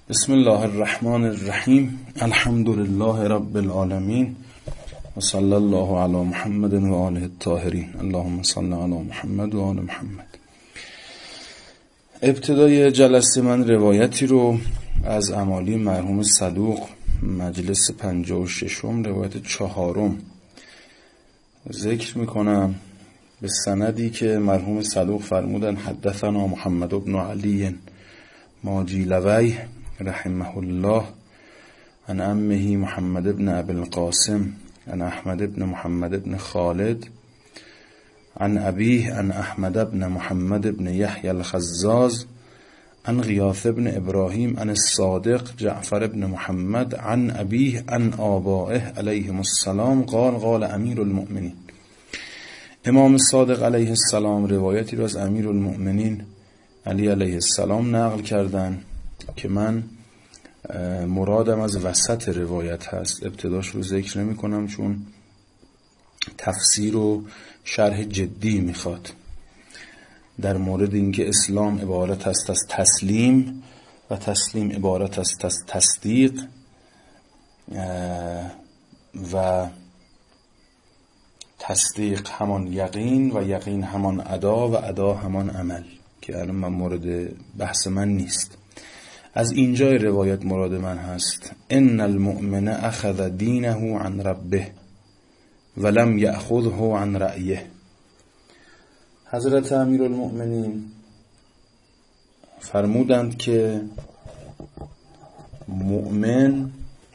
بسم الله الرحمن الرحیم. الحمد لله رب العالمین و صلی الله علی محمد و آله الطاهرین. اللهم صل علی محمد و آل محمد. ابتدای جلسه من روایتی رو از امالی مرحوم صدوق مجلس 56 روایت 4 ذکر میکنم به سندی که مرحوم صدوق فرمودن حدثنا محمد بن علی ماجیلوی رحمه الله عن عمه محمد بن ابی القاسم عن احمد بن محمد بن خالد عن ابیه عن احمد بن محمد بن یحیی الخزاز عن غیاث بن ابراهیم عن الصادق جعفر بن محمد عن ابیه عن آبائه علیهم السلام قال امیر المؤمنین. امام صادق علیه السلام روایتی رو از امیر المؤمنین علی علیه السلام نقل کردن که من مرادم از وسط روایت هست، ابتداش رو ذکر نمی کنم چون تفسیر و شرح جدی میخواد در مورد اینکه اسلام عبارت است از تسلیم و تسلیم عبارت است از تصدیق و تصدیق همان یقین و یقین همان ادا و ادا همان عمل که الان من مورد بحث من نیست. از اینجا روایت مراد من هست ان المؤمن اخذ دینه عن ربه ولم یأخذه عن رأیه. حضرت امیر المؤمنین فرمودند که مؤمن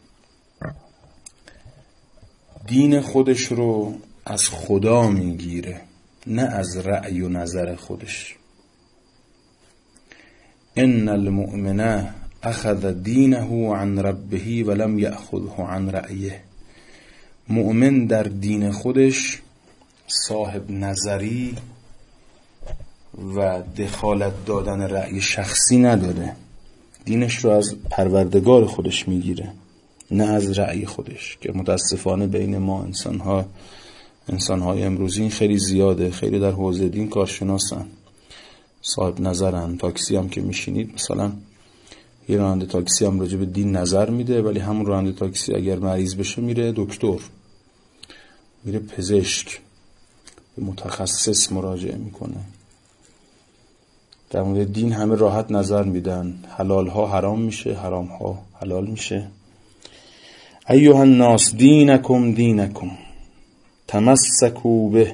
دین خودش رو از خدا میگیره نه از رأی و نظر خودش. ان المؤمن اخذ دینه عن ربه ولم یأخذه عن رأیه. مؤمن در دین خودش صاحب نظری و دخالت دادن رأی شخصی نداره، دینش رو از پروردگار خودش میگیره نه از رأی خودش، که متاسفانه بین ما انسانهای امروزی خیلی زیاده. خیلی در حوزه دین کارشناسن، صاحب نظرن. تاکسی هم که میشینید مثلا یه راننده تاکسی هم راجع به دین نظر میده، ولی همون راننده تاکسی اگر مریض بشه میره دکتر، میره پزشک، به متخصص مراجعه میکنه. در مورد دین همه راحت نظر میدن، حلال ها حرام میشه، حرام ها حلال میشه. ایها الناس دینکم تمسکوا به.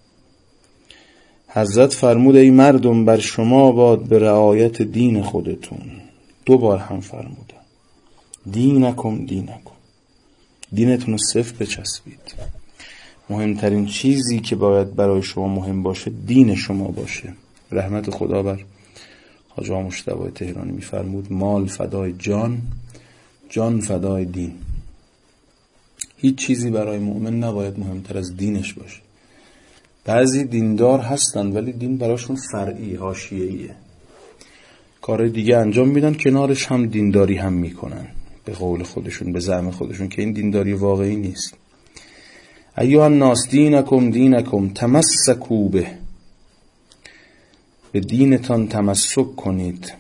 حضرت فرمود ای مردم بر شما باد به رعایت دین خودتون. 2 بار هم فرمودن دینکم دینتون رو صفر بچسبید. مهمترین چیزی که باید برای شما مهم باشه دین شما باشه. رحمت خدا بر حاج آقا مجتبی تهرانی میفرمود مال فدای جان، جان فدای دین. هیچ چیزی برای مؤمن نباید مهمتر از دینش باشه. بعضی دیندار هستن ولی دین براشون فرعی، حاشیه‌ایه، کار دیگه انجام میدن، کنارش هم دینداری هم میکنن به قول خودشون، به زعم خودشون، که این دینداری واقعی نیست. ایها الناس دینکم تمسکوا به. به دینتان تمسک کنید،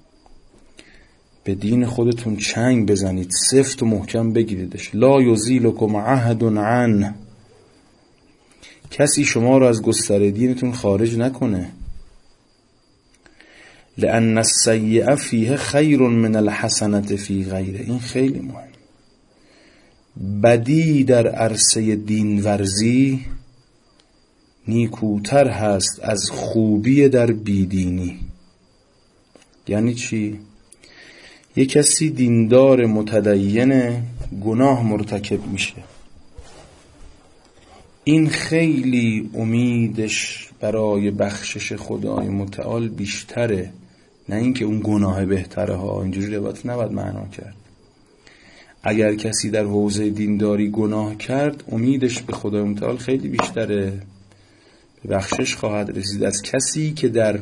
به دین خودتون چنگ بزنید، سفت و محکم بگیریدش. لا یزیلکم عهد عنه. کسی شما رو از گستره دینتون خارج نکنه. لأن السیئه فیه خیر من الحسنة فی غیره. این خیلی مهم. بدی در عرصه دین ورزی نیکوتر هست از خوبی در بیدینی. یعنی چی؟ یک کسی دیندار متدین گناه مرتکب میشه، این خیلی امیدش برای بخشش خدای متعال بیشتره، نه اینکه اون گناه بهتره ها. اینجوری روایت نباید معنا کرد. اگر کسی در حوزه دینداری گناه کرد امیدش به خدای متعال خیلی بیشتره، به بخشش خواهد رسید از کسی که در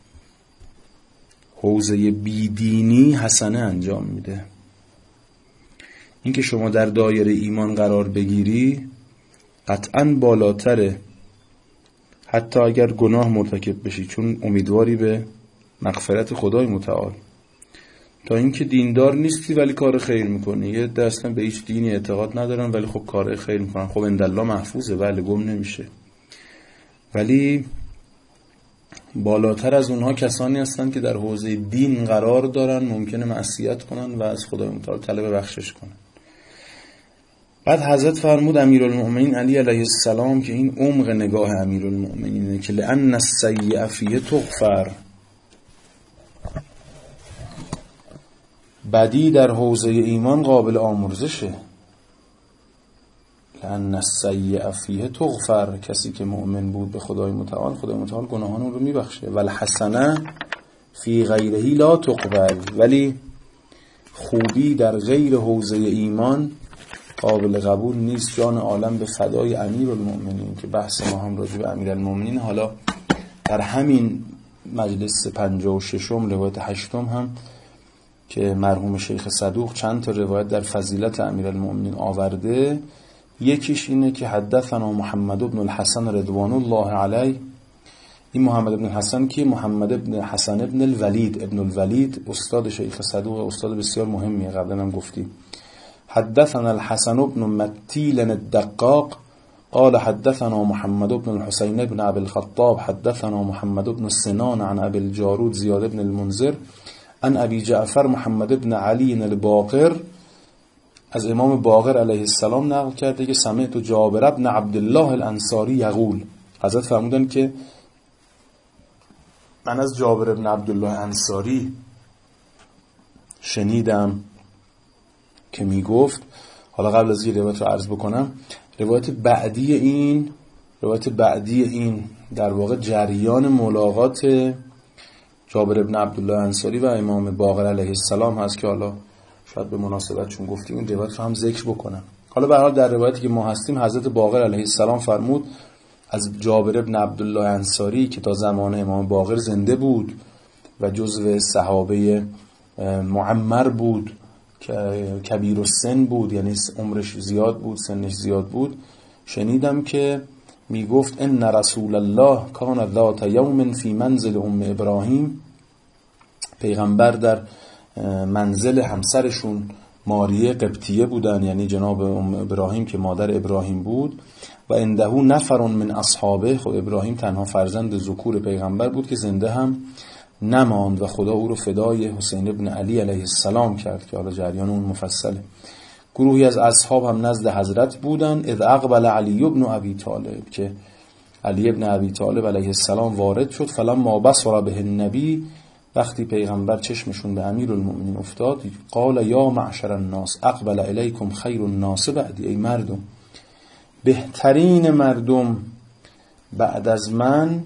حوزه بیدینی حسنه انجام میده. اینکه شما در دایره ایمان قرار بگیری قطعاً بالاتره، حتی اگر گناه مرتکب بشی، چون امیدواری به مغفرت خدای متعال. تا اینکه دیندار نیستی ولی کار خیر میکنی. یه عده اصلا به هیچ دینی اعتقاد ندارن ولی خب کار خیر میکنن. خب اندالله محفوظه، بله، گم نمیشه. ولی بالاتر از اونها کسانی هستن که در حوزه دین قرار دارن، ممکنه معصیت کنن و از خدای متعال طلب بخشش کنن. بعد حضرت فرمود امیرالمؤمنین علی علیه السلام که این عمق نگاه امیرالمؤمنینه که لأن السیئة فیه تغفر، بدی در حوزه ایمان قابل آمرزشه. لأن السیئة فیه تغفر، کسی که مؤمن بود به خدای متعال، خدای متعال گناهان اون رو میبخشه. والحسنه فی غیره لا تقبل، ولی خوبی در غیر حوزه ایمان قابل قبول نیست. جان عالم به فدای امیرالمؤمنین که بحث ما هم راجع به امیرالمؤمنین. حالا در همین مجلس 56 روایت 8 هم که مرحوم شیخ صدوق چند تا روایت در فضیلت امیرالمؤمنین آورده، یکیش اینه که حدثنا محمد بن الحسن رضوان الله علیه. این محمد بن الحسن که محمد بن حسن ابن الولید استاد شیخ صدوق، استاد بسیار مهمیه، قبلا هم گفتیم. حدثنا الحسن بن متیل الدقاق قال حدثنا محمد بن الحسین بن ابي الخطاب حدثنا محمد بن سنان عن ابي الجارود زیاد بن المنذر عن ابي جعفر محمد بن علی الباقر، از امام باقر علیه السلام نقل کرده که سمعت جابر بن عبدالله الانصاری یقول، حضرت فرمودن که من از جابر بن عبدالله انصاری شنیدم که می گفت. حالا قبل از این روایت رو عرض بکنم، روایت بعدی این در واقع جریان ملاقات جابر بن عبدالله انصاری و امام باقر علیه السلام هست که حالا شاید به مناسبت چون گفتیم این روایت رو هم ذکر بکنم. حالا به هر حال در روایتی که ما هستیم حضرت باقر علیه السلام فرمود از جابر بن عبدالله انصاری که تا زمان امام باقر زنده بود و جزو صحابه معمر بود، کبیر السن بود، یعنی عمرش زیاد بود، سنش زیاد بود، شنیدم که می گفت ان رسول الله کان ذات یوم فی منزل ام ابراهیم، پیغمبر در منزل همسرشون ماریه قبطیه بودن، یعنی جناب ام ابراهیم که مادر ابراهیم بود، و عنده نفر من اصحابه، خود ابراهیم تنها فرزند ذکور پیغمبر بود که زنده هم نماند و خدا او رو فدای حسین ابن علی علیه السلام کرد که حالا جریان اون مفصله. گروهی از اصحاب هم نزد حضرت بودن. اذ اقبل علی ابن ابی طالب، که علی ابن ابی طالب علیه السلام وارد شد. فلما بصر به النبی، وقتی پیغمبر چشمشون به امیرالمؤمنین افتاد، قال یا معشر الناس اقبل الیکم خیر الناس بعدی، ای مردم، بهترین مردم بعد از من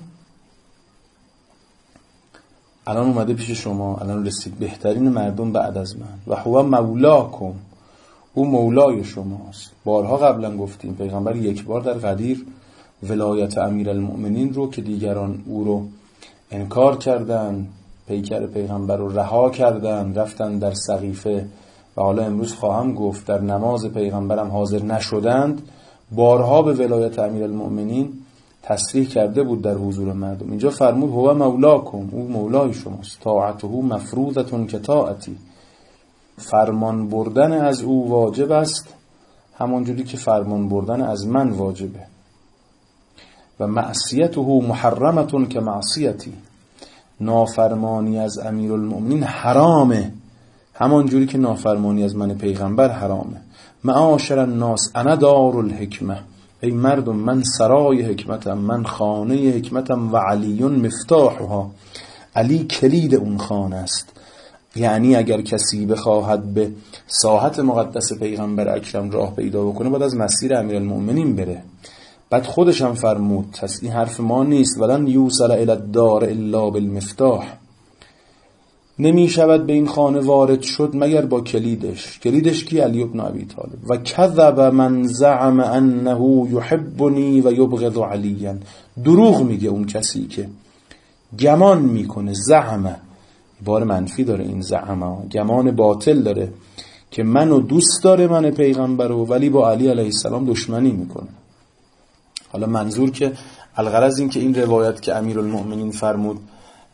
الان اومده پیش شما، الان رسید. بهترین مردم بعد از من و هو مولاکم، او مولای شماست. بارها قبلا گفتیم پیغمبر یک بار در غدیر ولایت امیرالمؤمنین رو که دیگران او رو انکار کردن، پیکر پیغمبر رو رها کردن، رفتن در سقیفه و حالا امروز خواهم گفت در نماز پیغمبرم حاضر نشدند، بارها به ولایت امیرالمؤمنین تصریح کرده بود در حضور مردم. اینجا فرمود هو مولاکم، او مولای شماست. طاعته مفروضه که طاعتی، فرمان بردن از او واجب است همانجوری که فرمان بردن از من واجبه. و معصیته محرمه که معصیتی، نافرمانی از امیرالمؤمنین حرامه همانجوری که نافرمانی از من پیغمبر حرامه. معاشر الناس انا دار الحکمه، ای مردم من سرای حکمتم، من خانه حکمتم، و علی مفتاحها، علی کلید اون خانه است. یعنی اگر کسی بخواهد به ساحت مقدس پیغمبر اکرم راه پیدا بکنه باید از مسیر امیرالمؤمنین بره. بعد خودش هم فرمود، این حرف ما نیست، ولن یوصل الی الدار الا بالمفتاح، نمی شود به این خانه وارد شد مگر با کلیدش. کلیدش کی؟ علی ابن ابی طالب. و کذب من زعم انه یحبنی و یبغض علیا، دروغ میگه اون کسی که گمان میکنه، زعمه بار منفی داره این زعمه، گمان باطل داره که منو دوست داره، من پیغمبر رو، ولی با علی علیه السلام دشمنی میکنه. حالا منظور که الغرض این که این روایت که امیرالمؤمنین فرمود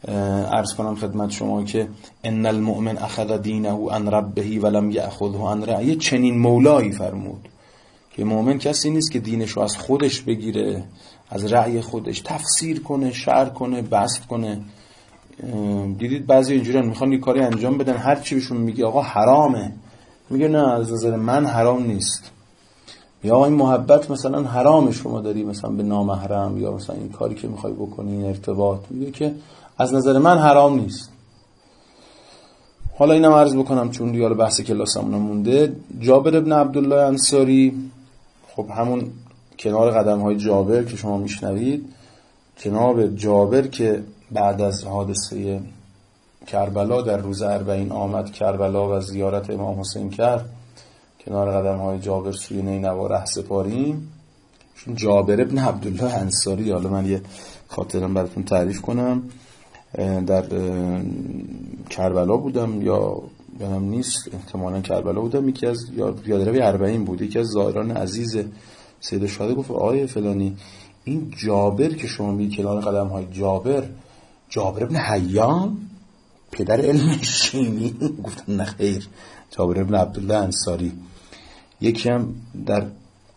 عرض کنم خدمت شما که ان المؤمن اخذ دینه عن ربه ولم یأخذه عن رأیه، چنین مولایی فرمود که مؤمن کسی نیست که دینشو از خودش بگیره، از رأی خودش تفسیر کنه، شرح کنه، بسط کنه. دیدید بعضی اینجوریان میخوان یه کاری انجام بدن، هر چی بهشون میگه آقا حرامه، میگه نه از نظر من حرام نیست. یا این محبت مثلا حرامه شما داری مثلا به نامحرم، یا مثلا این کاری که میخوای بکنی این ارتباط، میگه که از نظر من حرام نیست. حالا اینم عرض بکنم چون دیگه بحث کلاسمون مونده. جابر ابن عبدالله انصاری، خب همون کنار قدم های جابر که شما میشنوید، جناب جابر که بعد از حادثه کربلا در روز 40 آمد کربلا و زیارت امام حسین کرد، کنار قدم های جابر سوی نینوا ره سپاریم. چون جابر ابن عبدالله انصاری، حالا من یه خاطرم براتون تعریف کنم. در کربلا بودم یا یادم نیست، احتمالاً کربلا بودم، یکی از یادروی 40 بود، یکی از زائران عزیز سید شهدا گفت آیه فلانی این جابر که شما میگی کنار قدم های جابر ابن حیان پدر علم شیمی؟ گفتن نه خیر، جابر ابن عبدالله انصاری. یکی هم در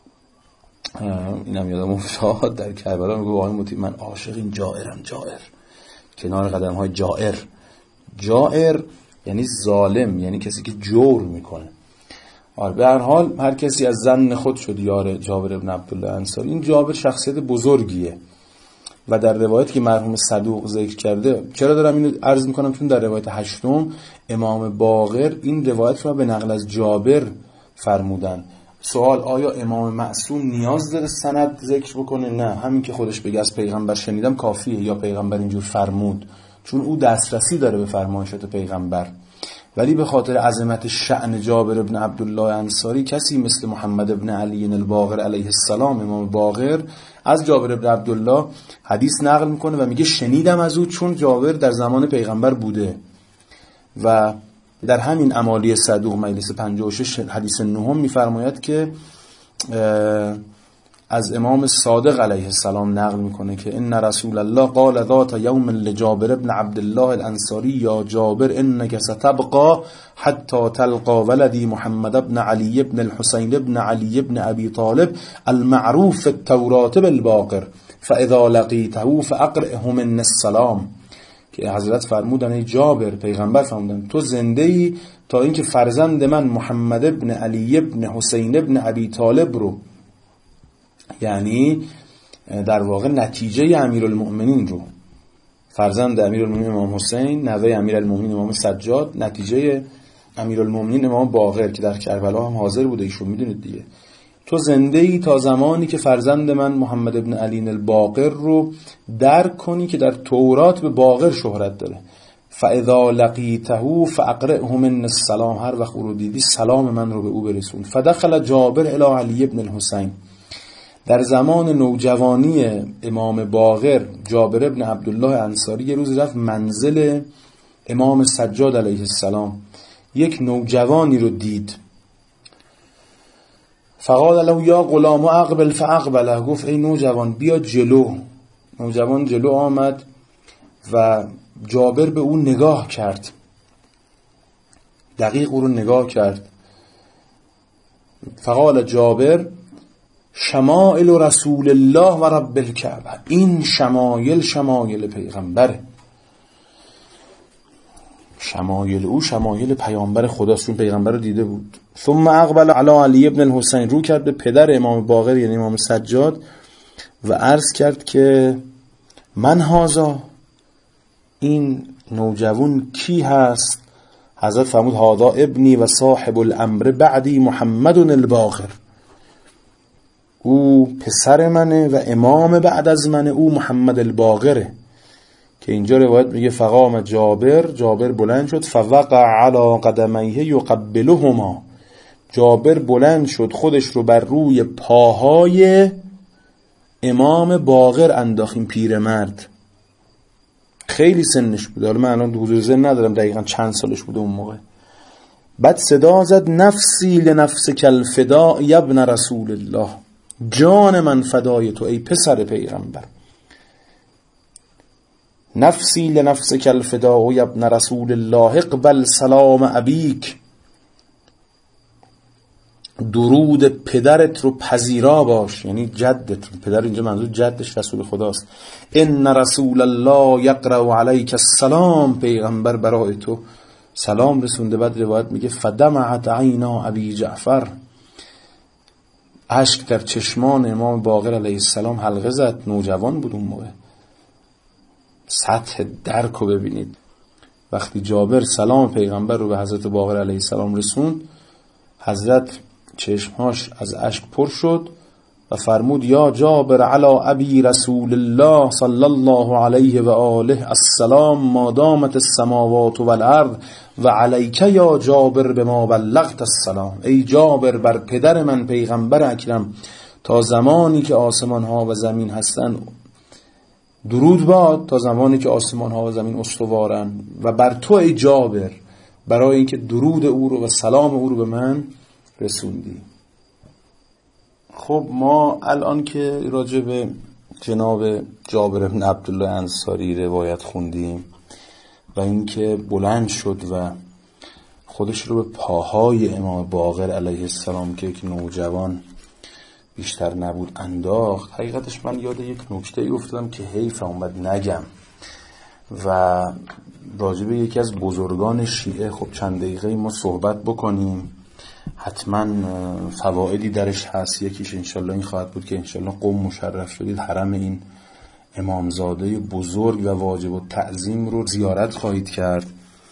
اینم یادم افتاد در کربلا میگه آقای مطیع من عاشق این جائرم، جائر کنار قدم های جائر یعنی ظالم، یعنی کسی که جور میکنه. به هر حال هر کسی از ظن خود شد یار جابر ابن عبدالله انصاری. این جابر شخصیت بزرگیه و در روایت که مرحوم صدوق ذکر کرده، چرا دارم اینو عرض میکنم؟ چون در روایت 8 امام باقر این روایت رو به نقل از جابر فرمودن. سوال آیا امام معصوم نیاز داره سند ذکر بکنه؟ نه، همین که خودش بگه از پیغمبر شنیدم کافیه، یا پیغمبر اینجور فرمود، چون او دسترسی داره به فرمایشات پیغمبر. ولی به خاطر عظمت شأن جابر ابن عبدالله انصاری، کسی مثل محمد ابن علی الباقر علیه السلام، امام باقر، از جابر ابن عبدالله حدیث نقل میکنه و میگه شنیدم از او، چون جابر در زمان پیغمبر بوده. و در همین امالی صدوق مجلس 56 حدیث 9 میفرماید که از امام صادق علیه السلام نقل میکنه که ان رسول الله قال ذات یوم لجابر ابن عبدالله الانصاری یا جابر انك ستبقى حتى تلقى ولدي محمد ابن علی ابن الحسین ابن علی ابن ابی طالب المعروف في التوراة بالباقر فاذا لقيته فاقرئه من السلام. که حضرت فرمودن ای جابر، پیغمبر فرمودن تو زنده ای تا اینکه فرزند من محمد ابن علی ابن حسین ابن ابی طالب رو، یعنی در واقع نتیجه امیرالمؤمنین رو، فرزند امیرالمؤمنین امام حسین، نوه امیرالمؤمنین امام سجاد، نتیجه امیرالمؤمنین امام باقر که در کربلا هم حاضر بوده، ایشون میدونید دیگه، تو زنده ای تا زمانی که فرزند من محمد ابن علی الباقر رو درک کنی که در تورات به باقر شهرت داره. فاذا لقیته فاقرئه من السلام، هر وقت او رو دیدی سلام من رو به او برسون. فدخل جابر الی علی ابن الحسین، در زمان نوجوانی امام باقر جابر ابن عبدالله انصاری یه روز رفت منزل امام سجاد علیه السلام، یک نوجوانی رو دید. فقال له یا غلام اقبل فاقبله، گفت ای نوجوان بیا جلو. نوجوان جلو آمد و جابر به او نگاه کرد، دقیق او رو نگاه کرد. فقال جابر شمائل رسول الله و رب الکعبه، این شمایل پیغمبره، شمایل او شمایل پیامبر خداست، چون پیغمبر رو دیده بود. ثم اقبل علی علی ابن الحسین، رو کرد به پدر امام باقر یعنی امام سجاد و عرض کرد که من هذا، این نوجوان کی هست؟ حضرت فرمود هذا ابنی و صاحب الامر بعدی محمد الباقر، او پسر منه و امام بعد از منه او محمد الباقره. که اینجا روایت میگه فقام جابر بلند شد فوقع علی قدمیه یقبلهما، جابر بلند شد خودش رو بر روی پاهای امام باقر انداخت. پیرمرد خیلی سنش بود، حالا من الان حضور ذهن ندارم دقیقاً چند سالش بوده اون موقع. بعد صدا زد نفسی لنفسک الفداء ابن رسول الله، جان من فدای تو ای پسر پیغمبر. نفسی لنفسک الفداء یا ابن رسول الله اقبل سلام ابیک. درود پدرت رو پذیرا باش، یعنی جدت. پدر اینجا منظور جدش رسول خداست. ان رسول الله یقرأ علیک السلام، پیغمبر برای تو سلام رسونده. بعد روایت میگه فدمعت عینا ابی جعفر، اشک در چشمان امام باقر علیه السلام حلقه زد. نوجوان بود اون موقع. سطح درک رو ببینید. وقتی جابر سلام پیغمبر رو به حضرت باقر علیه السلام رسوند، حضرت چشمهاش از اشک پر شد و فرمود یا جابر علی ابی رسول الله صلی الله علیه و آله السلام ما دامت السماوات والارض و علیک یا جابر بما بلغت السلام. ای جابر بر پدر من پیغمبر اکرم تا زمانی که آسمان ها و زمین هستن درود باد، تا زمانی که آسمان ها و زمین استوارن، و بر تو ای جابر برای اینکه درود او رو و سلام او رو به من رسوندی. خب ما الان که راجع به جناب جابر بن عبدالله انصاری روایت خوندیم و اینکه بلند شد و خودش رو به پاهای امام باقر علیه السلام که یک نوجوان بیشتر نبود انداخت، حقیقتش من یاد یک نکته افتادم که حیف اومد نگم و راجع به یکی از بزرگان شیعه خب چند دقیقه ما صحبت بکنیم. حتما فوائدی درش هست. یکیش انشالله این خواهد بود که انشالله قم مشرف شدید حرم این امامزاده بزرگ و واجب التعظیم رو زیارت خواهید کرد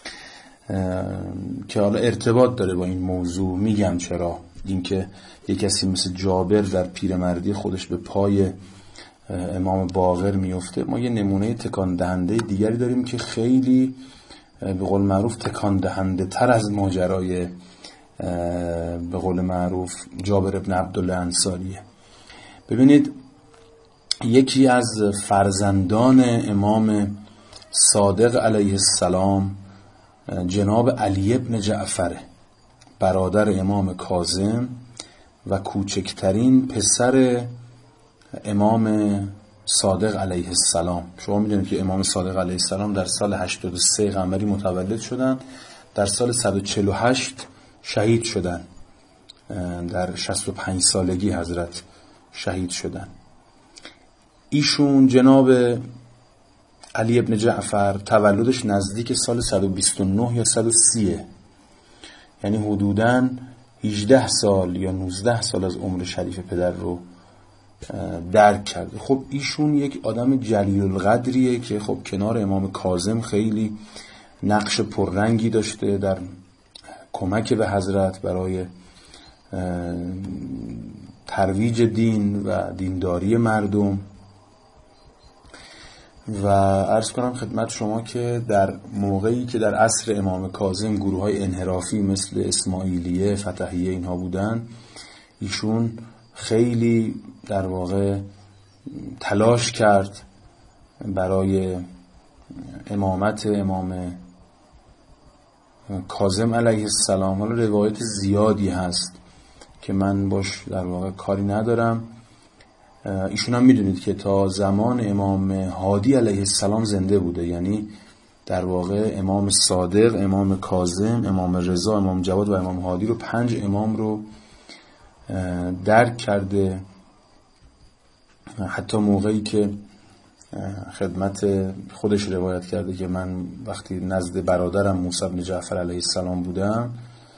که حالا ارتباط داره با این موضوع. میگم چرا. اینکه یک کسی مثل جابر در پیرمردی خودش به پای امام باقر میفته. ما یه نمونه تکان دهنده دیگری داریم که خیلی به قول معروف تکان دهنده تر از ماجرای به قول معروف جابر ابن عبدالله انصاریه. ببینید یکی از فرزندان امام صادق علیه السلام جناب علی ابن جعفر، برادر امام کاظم و کوچکترین پسر امام صادق علیه السلام. شما میدونید که امام صادق علیه السلام در سال 83 قمری متولد شدن، در سال 148 شهید شدن، در 65 سالگی حضرت شهید شدن. ایشون جناب علی ابن جعفر تولدش نزدیک سال 129 یا 130، یعنی حدوداً 18 سال یا 19 سال از عمر شریف پدر رو درک کرده. خب ایشون یک آدم جلیل القدریه که خب کنار امام کاظم خیلی نقش پررنگی داشته در کمک به حضرت برای ترویج دین و دینداری مردم. و عرض کنم خدمت شما که در موقعی که در عصر امام کاظم گروه‌های انحرافی مثل اسماعیلیه، فتحیه اینها بودن، ایشون خیلی در واقع تلاش کرد برای امامت امام کاظم علیه السلام. حالا روایت زیادی هست که من باش در واقع کاری ندارم. ایشون هم میدونید که تا زمان امام هادی علیه السلام زنده بوده، یعنی در واقع امام صادق، امام کاظم، امام رضا، امام جواد و امام هادی رو 5 امام رو درک کرده. حتی موقعی که خدمت خودش روایت کرده که من وقتی نزد برادرم موسی بن جعفر علیه السلام بودم،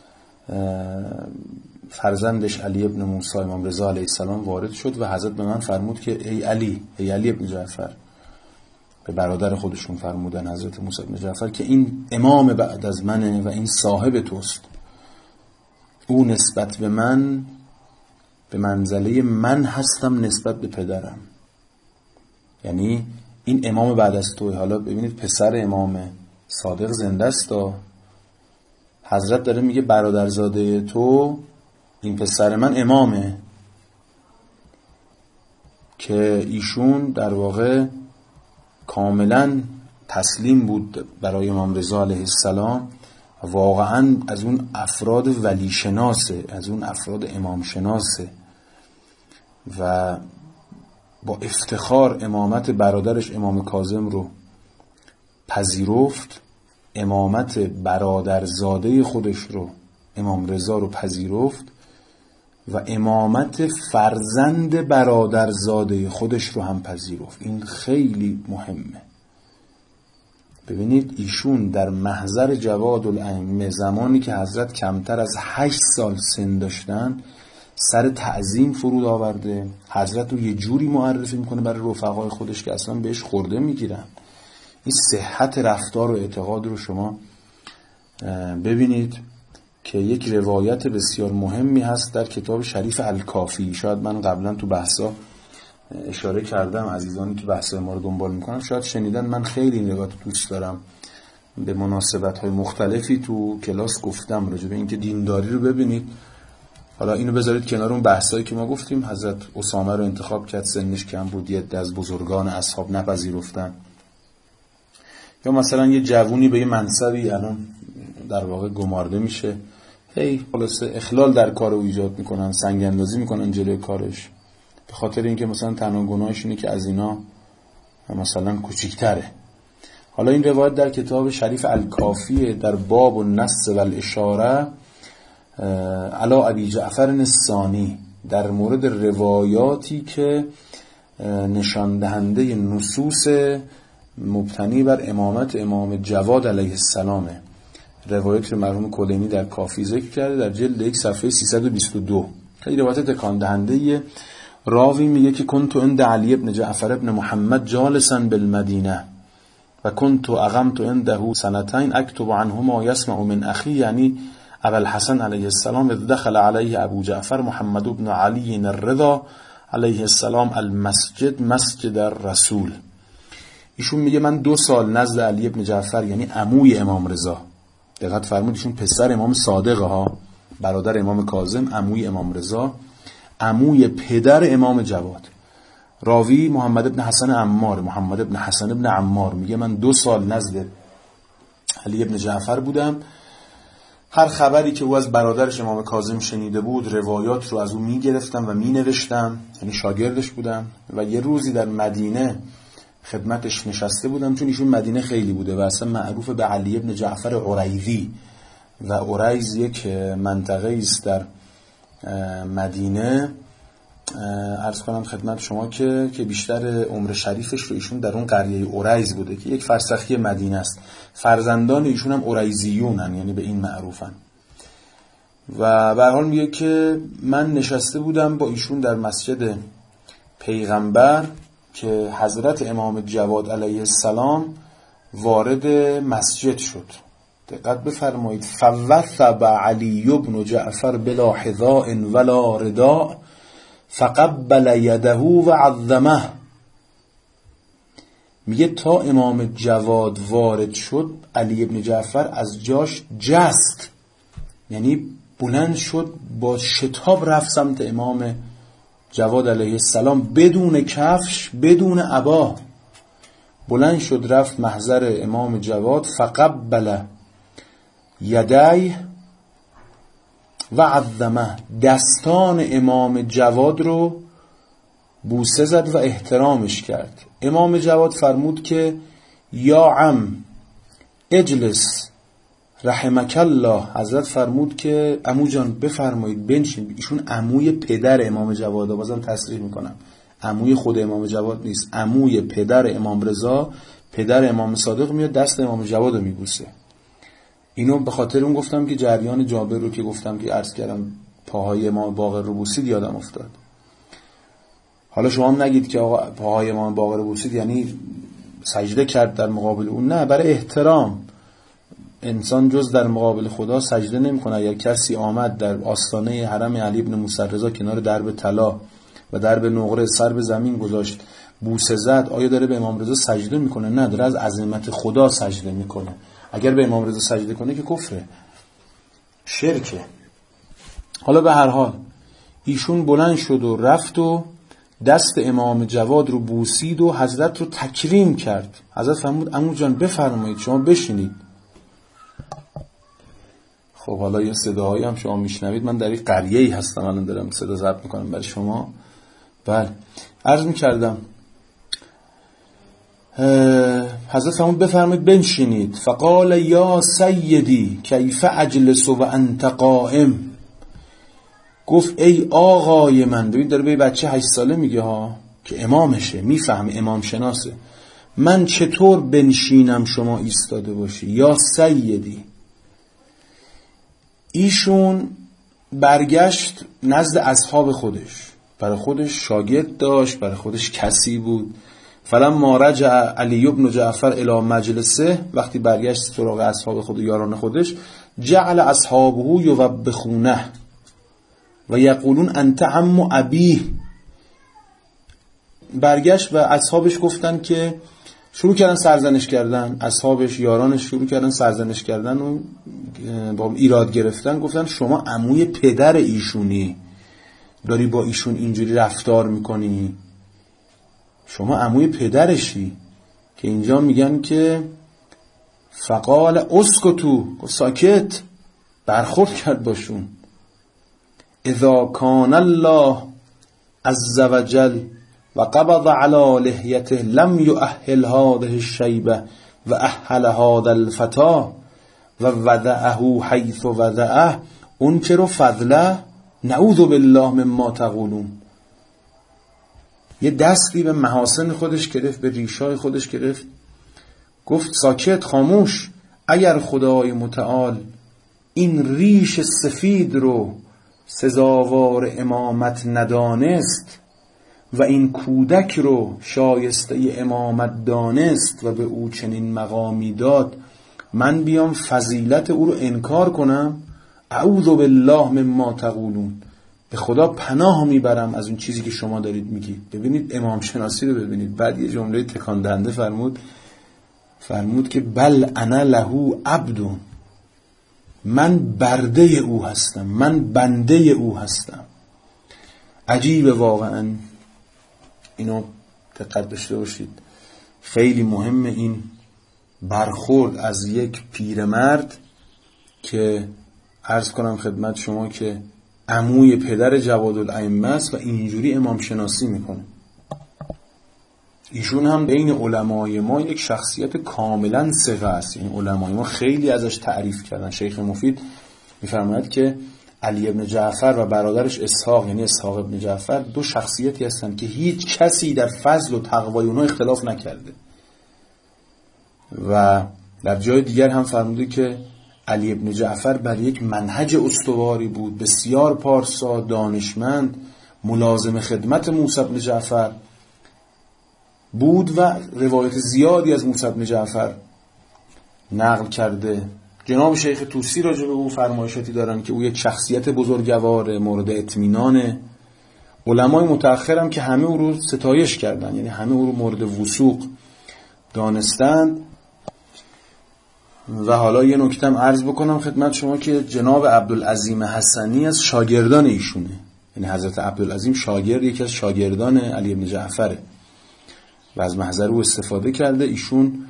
فرزندش علی ابن موسی امام رضا علیه السلام وارد شد و حضرت به من فرمود که ای علی ابن جعفر، به برادر خودشون فرمودن حضرت موسی ابن جعفر، که این امام بعد از منه و این صاحب توست. او نسبت به من به منزله من هستم نسبت به پدرم. یعنی این امام بعد از توی. حالا ببینید پسر امام صادق زنده است، حضرت داره میگه برادرزاده تو، این پسر من امامه، که ایشون در واقع کاملا تسلیم بود برای امام رضا علیه السلام. واقعا از اون افراد ولی شناسه، از اون افراد امام شناسه و با افتخار امامت برادرش امام کاظم رو پذیرفت، امامت برادرزاده خودش رو، امام رضا رو پذیرفت و امامت فرزند برادرزاده خودش رو هم پذیرفت. این خیلی مهمه. ببینید ایشون در محضر جواد الائمه، زمانی که حضرت کمتر از 8 سال سن داشتن، سر تعظیم فرود آورده. حضرت رو یه جوری معرفی میکنه برای رفقای خودش که اصلا بهش خورده میگیرن. این صحت رفتار و اعتقاد رو شما ببینید که یک روایت بسیار مهمی هست در کتاب شریف الکافی. شاید من قبلا تو بحثا اشاره کردم، عزیزانی که بحث ما رو دنبال میکنن شاید شنیدن. من خیلی این روایت دوست دارم، به مناسبت‌های مختلفی تو کلاس گفتم راجع به اینکه دینداری رو ببینید. حالا اینو بذارید کنار اون بحثایی که ما گفتیم. حضرت اسامه رو انتخاب کرد، سنش کم بود، یه عده از بزرگان اصحاب نپذیرفتن. یا مثلا یه جوونی به یه منصبی الان در واقع گمارده میشه، خلاصه اخلال در کار رو ایجاد میکنن، سنگ اندازی میکنن جلوی کارش، به خاطر اینکه مثلا تنها گناهش اینه که از اینا مثلا کوچیک‌تره. حالا این روایت در کتاب شریف الکافی در باب النص و الاشاره علی ابی جعفر الثانی، در مورد روایاتی که نشان دهنده نصوص مبتنی بر امامت امام جواد علیه السلامه. روایت مرحوم کلینی در کافی ذکر کرده در جلد 1 صفحه 322. خیلی روایت تکان دهنده. راوی میگه که کنت عند علی ابن جعفر ابن محمد جالسا بالمدینه و کنت اقمت عنده سنتين اكتب عنه ما يسمع من اخي، یعنی ابو الحسن علیه السلام، اذ دخل علیه ابو جعفر محمد ابن علی الرضا علیه السلام المسجد مسجد الرسول. ایشون میگه من 2 سال نزد علی ابن جعفر، یعنی عموی امام رضا، دقت فرمودید ایشون پسر امام صادقه ها، برادر امام کاظم، عموی امام رضا، عموی پدر امام جواد. راوی محمد ابن حسن عمار، محمد ابن حسن ابن عمار میگه من 2 سال نزد علی ابن جعفر بودم. هر خبری که او از برادرش امام کاظم شنیده بود روایات رو از او میگرفتم و مینوشتم، یعنی شاگردش بودم. و یه روزی در مدینه خدمتش نشسته بودم، چون ایشون مدینه خیلی بوده و اصلا معروف به علی ابن جعفر عریضی و عریض یک منطقه است در مدینه. عرض کنم خدمت شما که بیشتر عمر شریفش رو ایشون در اون قریه عریض بوده که یک فرسخی مدینه است. فرزندان ایشون هم عریضیونن، یعنی به این معروفن. و به هر حال میگه که من نشسته بودم با ایشون در مسجد پیغمبر که حضرت امام جواد علیه السلام وارد مسجد شد. دقت بفرمایید. فوثب علی بن جعفر بلا حذاء ولا رداء فقبل یده و عظمه. میگه تا امام جواد وارد شد علی بن جعفر از جاش جست، یعنی بلند شد، با شتاب رفت سمت امام جواد علیه السلام بدون کفش بدون عبا. بلند شد رفت محضر امام جواد. فقبل یدی و عظمه، دستان امام جواد رو بوسه زد و احترامش کرد. امام جواد فرمود که یا عم اجلس رحمک الله. حضرت فرمود که عمو جان بفرمایید بنشین. ایشون عموی پدر امام جواد، بازم تصریح میکنم عموی خود امام جواد نیست، عموی پدر امام رضا، پدر امام صادق، میاد دست امام جواد رو میبوسه. اینو به خاطر اون گفتم که جریان جابر رو که گفتم که عرض کردم پاهای امام باقر رو بوسید یادم افتاد. حالا شما هم نگید که آقا پاهای امام باقر رو بوسید یعنی سجده کرد در مقابل اون، نه، برای احترام. انسان جز در مقابل خدا سجده نمی‌کنه. اگر کسی آمد در آستانه حرم علی ابن موسی رضا کنار درب طلا و درب نقره سر به زمین گذاشت بوسه زد، آیا داره به امام رضا سجده میکنه؟ نه، داره از عظمت خدا سجده میکنه. اگر به امام رضا سجده کنه که کفره، شرکه. حالا به هر حال ایشون بلند شد و رفت و دست امام جواد رو بوسید و حضرت رو تکریم کرد. حضرت فرمود عمو جان بفرمایید شما بشینید. خب حالا یه صداهایی هم شما میشنوید، من در این قریه‌ای هستم الان دارم صدا ضبط میکنم برای شما. بله، عرض میکردم حضرت فرمود بفرمایید بنشینید. فقال یا سیدی کیف اجلس و انت قائم. گفت ای آقای من، ببین داره به بچه 8 ساله میگه ها که امامشه، میفهمه، امام شناسه، من چطور بنشینم شما ایستاده باشی؟ یا سیدی. ایشون برگشت نزد اصحاب خودش، برای خودش شاگرد داشت، برای خودش کسی بود. فلما رجع علی بن جعفر الی مجلسه، وقتی برگشت سراغ اصحاب خود و یاران خودش، جعل اصحابه یوبخونه و یقولون انت عم ابیه. برگشت و اصحابش گفتن که شروع کردن سرزنش کردن، اصحابش یارانش شروع کردن سرزنش کردن و با ایراد گرفتن، گفتن شما عموی پدر ایشونی، داری با ایشون اینجوری رفتار میکنی، شما عموی پدرشی. که اینجا میگن که فقال اسکتو، ساکت، برخورد کرد باشون. اذا کان الله عز وجل و قبض علی لحیته لم یؤهل هذه الشیبه و اهل هذا الفتى و وضعه حیث وضعه انکر فضله نعوذ بالله مما تقولون. یه دستی به محاسن خودش گرفت، به ریشای خودش گرفت، گفت ساکت، خاموش. اگر خدای متعال این ریش سفید رو سزاوار امامت ندانست و این کودک رو شایسته امامت دانست و به او چنین مقامی داد، من بیام فضیلت او رو انکار کنم؟ اعوذ بالله مما تقولون. به خدا پناه میبرم از اون چیزی که شما دارید میگید. ببینید امام شناسی رو ببینید. بعد یه جمله تکان دهنده فرمود که بل انا له عبد، من برده او هستم، من بنده او هستم. عجیبه واقعا، اینو دقت داشته باشید. خیلی مهمه این برخورد از یک پیرمرد که عرض کنم خدمت شما که عموی پدر جوادالائمه است و اینجوری امام شناسی میکنه. ایشون هم بین علمای ما یک شخصیت کاملا ثقه است. این علمای ما خیلی ازش تعریف کردن. شیخ مفید میفرماید که علی ابن جعفر و برادرش اسحاق، یعنی اسحاق ابن جعفر، دو شخصیتی هستند که هیچ کسی در فضل و تقوای اونها اختلاف نکرده. و در جای دیگر هم فرموده که علی ابن جعفر بر یک منهج استواری بود، بسیار پارسا، دانشمند، ملازم خدمت موسی ابن جعفر بود و روایت زیادی از موسی ابن جعفر نقل کرده. جناب شیخ طوسی راجع به او فرمایشاتی دارن که او یک شخصیت بزرگوار، مورد اطمینانه. علمای متأخر هم که همه او رو ستایش کردن، یعنی همه او رو مورد وثوق دانستند. و حالا یه نکته هم عرض بکنم خدمت شما که جناب عبدالعظیم حسنی از شاگردان ایشونه، یعنی حضرت عبدالعظیم شاگرد یکی از شاگردان علی بن جعفره و از محضر او استفاده کرده. ایشون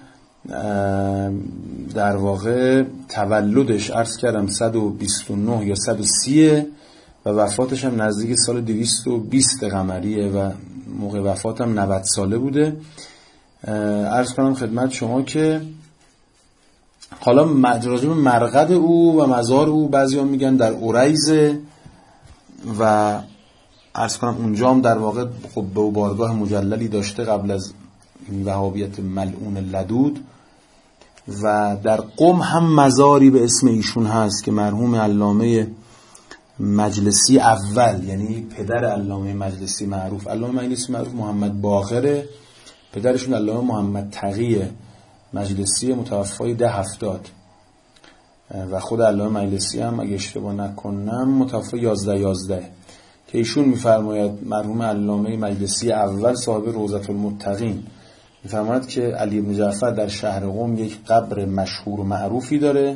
در واقع تولدش عرض کردم 129 یا 130 و وفاتش هم نزدیک سال 220 قمریه و موقع وفاتم 90 ساله بوده. عرض کنم خدمت شما که حالا راجع به مرقد او و مزار او بعضی‌ها میگن در اوریزه و عرض کنم اونجا هم در واقع قبه و بارگاه مجللی داشته قبل از این وهابیت ملعون لدود. و در قم هم مزاری به اسم ایشون هست که مرحوم علامه مجلسی اول، یعنی پدر علامه مجلسی معروف، علامه مجلسی معروف محمد باقره، پدرشون علامه محمد تقی مجلسی متوفای 1070 و خود علامه مجلسی هم اگه اشتباه نکنم متوفای 1111 که ایشون میفرماید مرحوم علامه مجلسی اول صاحب روضة المتقین میفرماید که علی بن جعفر در شهر قم یک قبر مشهور و معروفی داره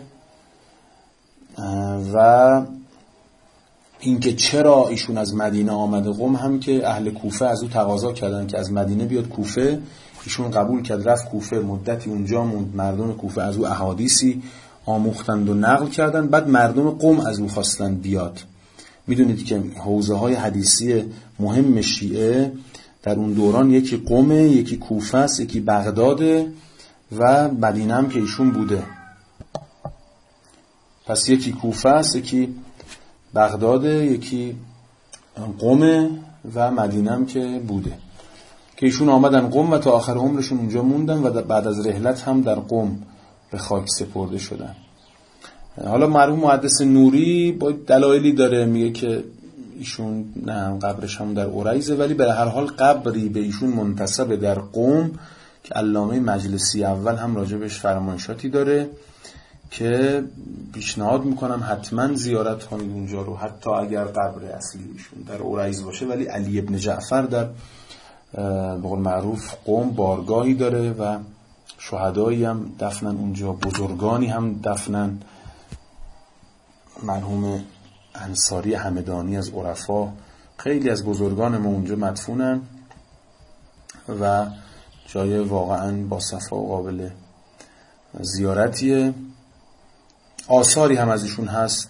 و اینکه چرا ایشون از مدینه آمده قم هم که اهل کوفه از او تقاضا کردن که از مدینه بیاد کوفه، ایشون قبول کرد، رفت کوفه، مدتی اونجا موند، مردم کوفه از او احادیثی آموختند و نقل کردند، بعد مردم قم از او خواستند بیاد. میدونید که حوزه های حدیثی مهم شیعه در اون دوران یکی قمه، یکی کوفه است، یکی بغداده و مدینه هم که ایشون بوده. پس یکی کوفه است، یکی بغداد، یکی قم و مدینه هم که بوده که ایشون آمدن قم و تا آخر عمرشون اونجا موندن و بعد از رحلت هم در قم به خاک سپرده شدن. حالا مرحوم محدث نوری با دلایلی داره، میگه که ایشون نه قبرش هم در اوریزه، ولی به هر حال قبری به ایشون منتسب در قم که علامه مجلسی اول هم راجبش فرمایشاتی داره که پیشنهاد میکنم حتما زیارت کنید اونجا رو، حتی اگر قبر اصلی ایشون در اوریز باشه ولی علی ابن جعفر در به قول معروف قم بارگاهی داره و شهدایی هم دفنن اونجا، بزرگانی هم دفنن. مرحوم انصاری همدانی از عرفا، خیلی از بزرگان ما اونجا مدفونن و جای واقعا با صفا و قابل زیارتیه. آثاری هم از ایشون هست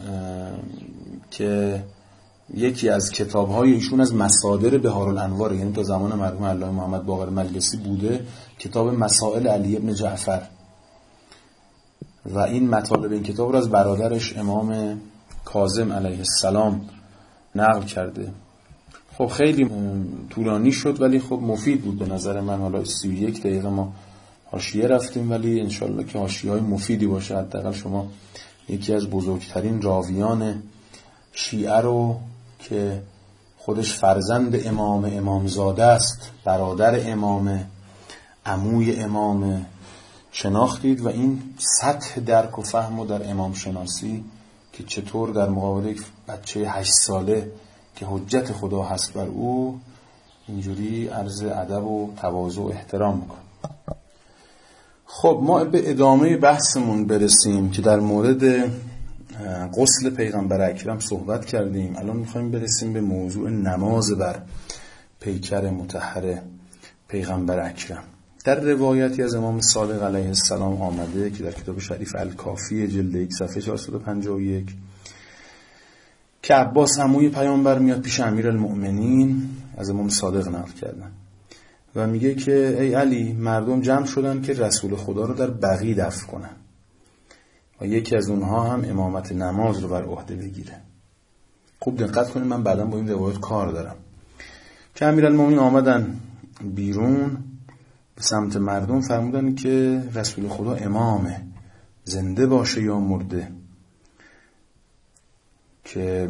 که یکی از کتاب‌های ایشون از مصادر بهارالانوار، یعنی تا زمان مرحوم علامه محمد باقر مجلسی بوده، کتاب مسائل علی ابن جعفر، و این مطالب این کتاب رو از برادرش امام کاظم علیه السلام نقل کرده. خب خیلی طولانی شد ولی خب مفید بود به نظر من. حالا 31 دقیقه ما حاشیه رفتیم ولی انشالله که حاشیه‌های مفیدی باشه. حداقل شما یکی از بزرگترین راویان شیعه رو که خودش فرزند امامزاده است، برادر امام، عموی امام، شناختید و این سطح درک و فهم و در امام شناسی که چطور در مقابل یک بچه 8 ساله که حجت خدا هست بر او اینجوری عرض ادب و تواضع و احترام میکنه. خب ما به ادامه بحثمون برسیم که در مورد غسل پیغمبر اکرم صحبت کردیم. الان میخوایم برسیم به موضوع نماز بر پیکر مطهر پیغمبر اکرم. در روایتی از امام صادق علیه السلام آمده که در کتاب شریف الکافی جلد 1 صفحه 451 که عباس عموی پیامبر میاد پیش امیرالمؤمنین، از امام صادق نقل کردن و میگه که ای علی، مردم جمع شدن که رسول خدا رو در بقیع دفن کنن و یکی از اونها هم امامت نماز رو بر عهده بگیره. خوب دقت کنید، من بعداً با این روایت کار دارم. که امیرالمؤمنین آمدن بیرون به سمت مردم، فرمودن که رسول خدا امامه، زنده باشه یا مرده. که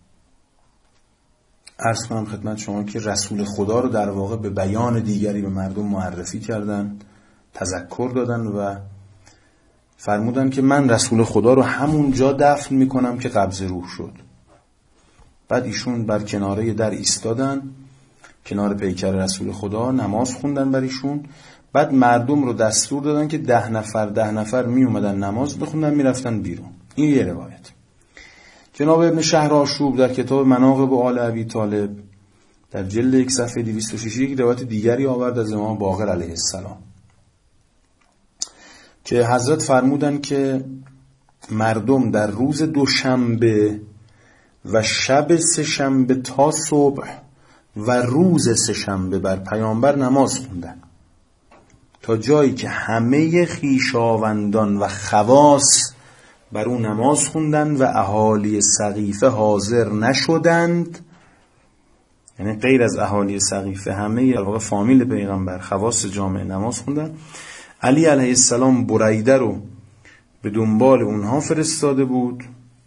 عرض کنم خدمت شما که رسول خدا رو در واقع به بیان دیگری به مردم معرفی کردن، تذکر دادن و فرمودن که من رسول خدا رو همون جا دفن میکنم که قبض روح شد. بعد ایشون بر کناره در ایستادن، کنار پیکر رسول خدا، نماز خوندن بر ایشون. بعد مردم رو دستور دادن که 10 نفر می اومدن نماز بخوندن، می رفتن بیرون. این یه روایت. جناب ابن شهرآشوب در کتاب مناقب آل ابی طالب در جلد 1 صفحه 206 یک روایت دیگری آورد از امام باقر علیه السلام که حضرت فرمودن که مردم در روز دوشنبه و شب سه‌شنبه تا صبح و روز سه‌شنبه بر پیامبر نماز خوندن تا جایی که همه خویشاوندان و خواص بر اون نماز خوندن و اهالی سقیفه حاضر نشدند. یعنی غیر از اهالی سقیفه همه در واقع فامیل پیغمبر، خواص جامعه نماز خوندن. علی علیه السلام بریده رو به دنبال اونها فرستاده بود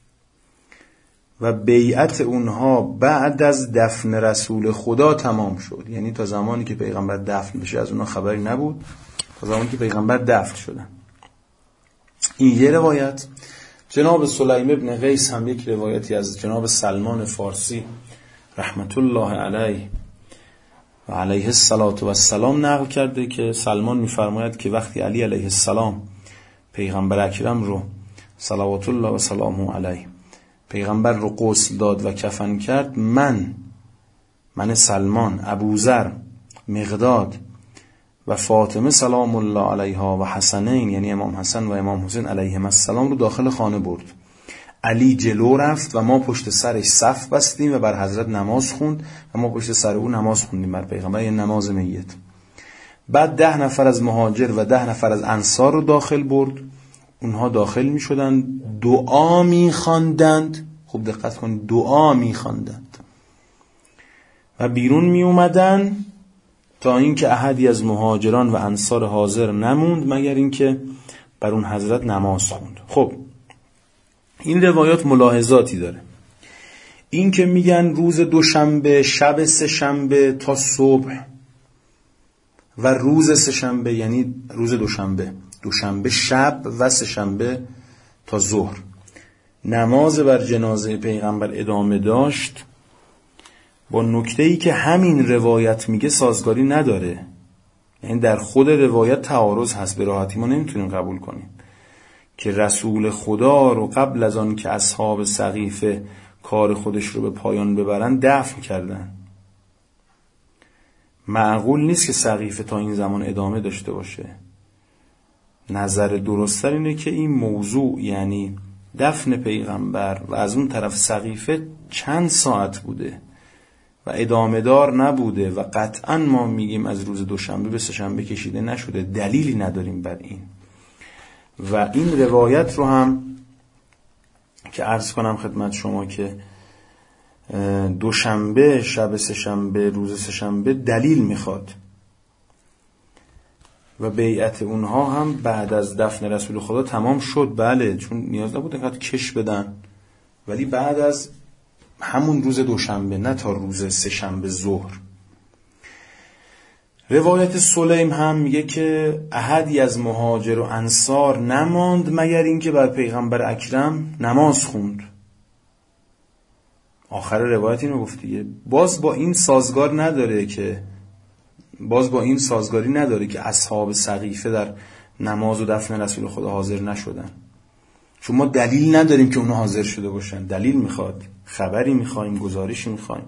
و بیعت اونها بعد از دفن رسول خدا تمام شد. یعنی تا زمانی که پیغمبر دفن بشه از اونها خبری نبود، تا زمانی که پیغمبر دفن شدن. این یه روایت. جناب سلیم ابن قیس هم یک روایتی از جناب سلمان فارسی رحمت الله علیه و علیه السلام نقل کرده که سلمان می‌فرماید که وقتی علی علیه السلام پیغمبر اکرم رو صلوات الله و سلامه علیه پیغمبر رو غسل داد و کفن کرد، من سلمان، ابوذر، مقداد و فاطمه سلام الله علیها و حسنین، یعنی امام حسن و امام حسین علیهم السلام رو داخل خانه برد. علی جلو رفت و ما پشت سرش صف بستیم و بر حضرت نماز خوند و ما پشت سر او نماز خوندیم بر پیغمبر، یعنی نماز میت. بعد 10 نفر از مهاجر و 10 نفر از انصار رو داخل برد. اونها داخل می شدند، دعا می خواندند. خوب دقت کنید، دعا می خواندند و بیرون می اومدن تا اینکه احدی از مهاجران و انصار حاضر نموند مگر اینکه بر اون حضرت نماز خوند. خب این روایات ملاحظاتی داره. این که میگن روز دوشنبه، شب سه‌شنبه تا صبح و روز سه‌شنبه، یعنی روز دوشنبه شب و سه‌شنبه تا ظهر نماز بر جنازه پیغمبر ادامه داشت، با نکته‌ای که همین روایت میگه سازگاری نداره. یعنی در خود روایت تعارض هست، به راحتی ما نمیتونیم قبول کنیم که رسول خدا رو قبل از آن که اصحاب سقیفه کار خودش رو به پایان ببرن دفن کردن. معقول نیست که سقیفه تا این زمان ادامه داشته باشه. نظر درست‌تر اینه که این موضوع، یعنی دفن پیغمبر و از اون طرف سقیفه، چند ساعت بوده و ادامه دار نبوده و قطعا ما میگیم از روز دوشنبه به سه‌شنبه کشیده نشده. دلیلی نداریم بر این. و این روایت رو هم که عرض کنم خدمت شما که دوشنبه شب سه‌شنبه روز سه‌شنبه دلیل میخواد و بیعت اونها هم بعد از دفن رسول خدا تمام شد. بله، چون نیاز نبود اینقدر کش بدن، ولی بعد از همون روز دوشنبه، نه تا روز سه‌شنبه ظهر. روایت سلیم هم میگه که احدی از مهاجر و انصار نماند مگر اینکه بر پیغمبر اکرم نماز خوند. آخر روایت اینو گفت دیگه. باز با این سازگاری نداره که اصحاب سقیفه در نماز و دفن رسول خدا حاضر نشدن، چون ما دلیل نداریم که اونها حاضر شده باشن. دلیل میخواد، خبری میخوایم، گزارشی میخوایم.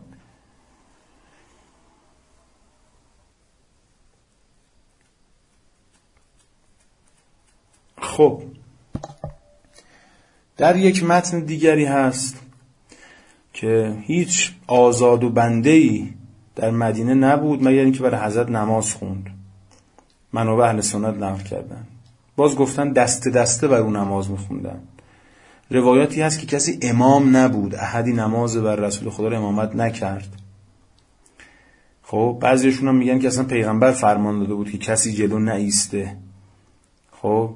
خب در یک متن دیگری هست که هیچ آزاد و بنده‌ای در مدینه نبود مگر اینکه برای حضرت نماز خوند. منابع اهل سنت نقل کردن، باز گفتن دسته دسته بر اون نماز میخوندن. روایاتی هست که کسی امام نبود، احدی نماز بر رسول خدا رو امامت نکرد. خب بعضیشون هم میگن که اصلا پیغمبر فرمان داده بود که کسی جلو نایسته. خب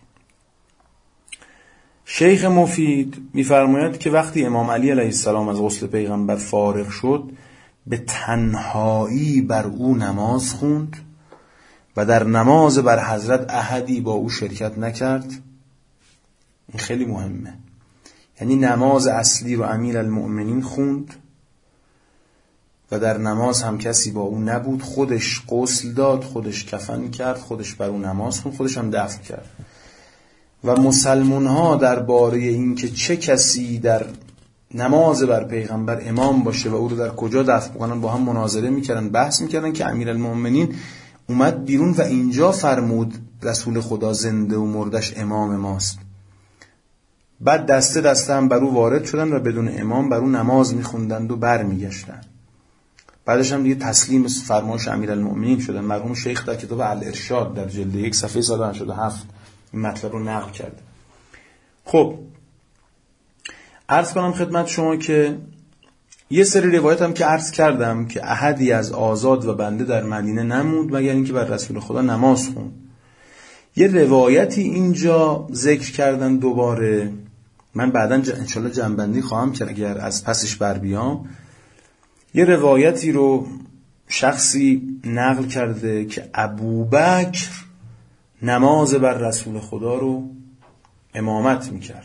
شیخ مفید میفرماید که وقتی امام علی علیه السلام از غسل پیغمبر فارغ شد، به تنهایی بر او نماز خوند و در نماز بر حضرت احدی با او شرکت نکرد. این خیلی مهمه. یعنی نماز اصلی رو امیرالمؤمنین خوند و در نماز هم کسی با او نبود. خودش غسل داد، خودش کفن کرد، خودش بر او نماز خوند، خودش هم دفن کرد. و مسلمان ها درباره این که چه کسی در نماز بر پیغمبر امام باشه و او رو در کجا دفن کنن با هم مناظره میکردن، بحث میکردن که امیرالمؤمنین اومد بیرون و اینجا فرمود رسول خدا زنده و مردش امام ماست. بعد دسته دسته هم بر او وارد شدن و بدون امام بر او نماز میخوندند و بر میگشتن. بعدش هم دیگه تسلیم فرمایش امیرالمؤمنین شدن. مرحوم شیخ در کتاب الارشاد در جلد 1 صفحه 187 این مطلب رو نقل کرده. خب عرض کنم خدمت شما که یه سری روایت هم که عرض کردم که احدی از آزاد و بنده در مدینه نموند مگر اینکه بر رسول خدا نماز خوند. یه روایتی اینجا ذکر کردن دوباره، من بعداً انشالله جنبندی خواهم کرد اگر از پسش بر بیام. یه روایتی رو شخصی نقل کرده که ابوبکر نماز بر رسول خدا رو امامت میکرد.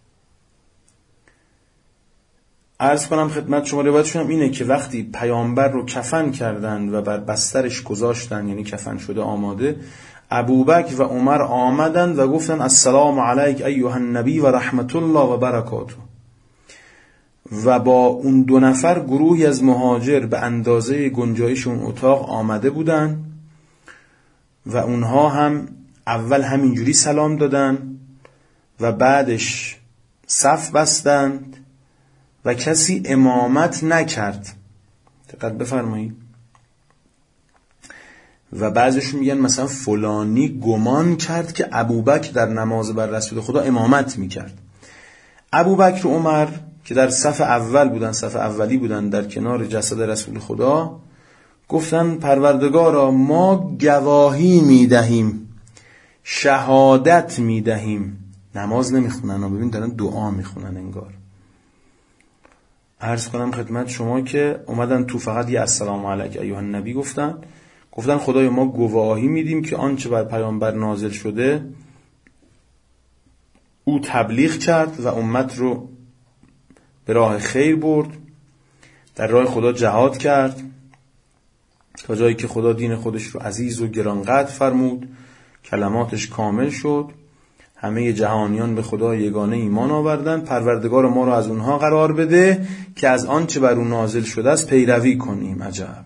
عرض کنم خدمت شما روایتشون هم اینه که وقتی پیامبر رو کفن کردن و بر بسترش گذاشتن، یعنی کفن شده آماده، ابوبکر و عمر آمدند و گفتن السلام علیک ایها النبی و رحمت الله و برکاته. و با اون 2 نفر گروهی از مهاجر به اندازه گنجایش اون اتاق آمده بودن و اونها هم اول همینجوری سلام دادن و بعدش صف بستند و کسی امامت نکرد. دقت بفرمایید. و بعضیشون میگن مثلا فلانی گمان کرد که ابوبکر در نماز بر رسول خدا امامت میکرد. ابوبکر و عمر که در صف اول بودن، صف اولی بودن در کنار جسد رسول خدا، گفتن پروردگارا ما گواهی میدهیم، شهادت میدهیم. نماز نمیخونن و ببین دارن دعا میخونن انگار. عرض کنم خدمت شما که اومدن تو فقط یه السلام علیک ایها النبی گفتن خدای ما گواهی میدیم که آنچه بر پیامبر نازل شده او تبلیغ کرد و امت رو به راه خیر برد، در راه خدا جهاد کرد تا جایی که خدا دین خودش رو عزیز و گرانقدر فرمود، کلماتش کامل شد، همه جهانیان به خدا یگانه ایمان آوردن. پروردگار ما رو از اونها قرار بده که از آنچه بر اون نازل شده است پیروی کنیم. عجب.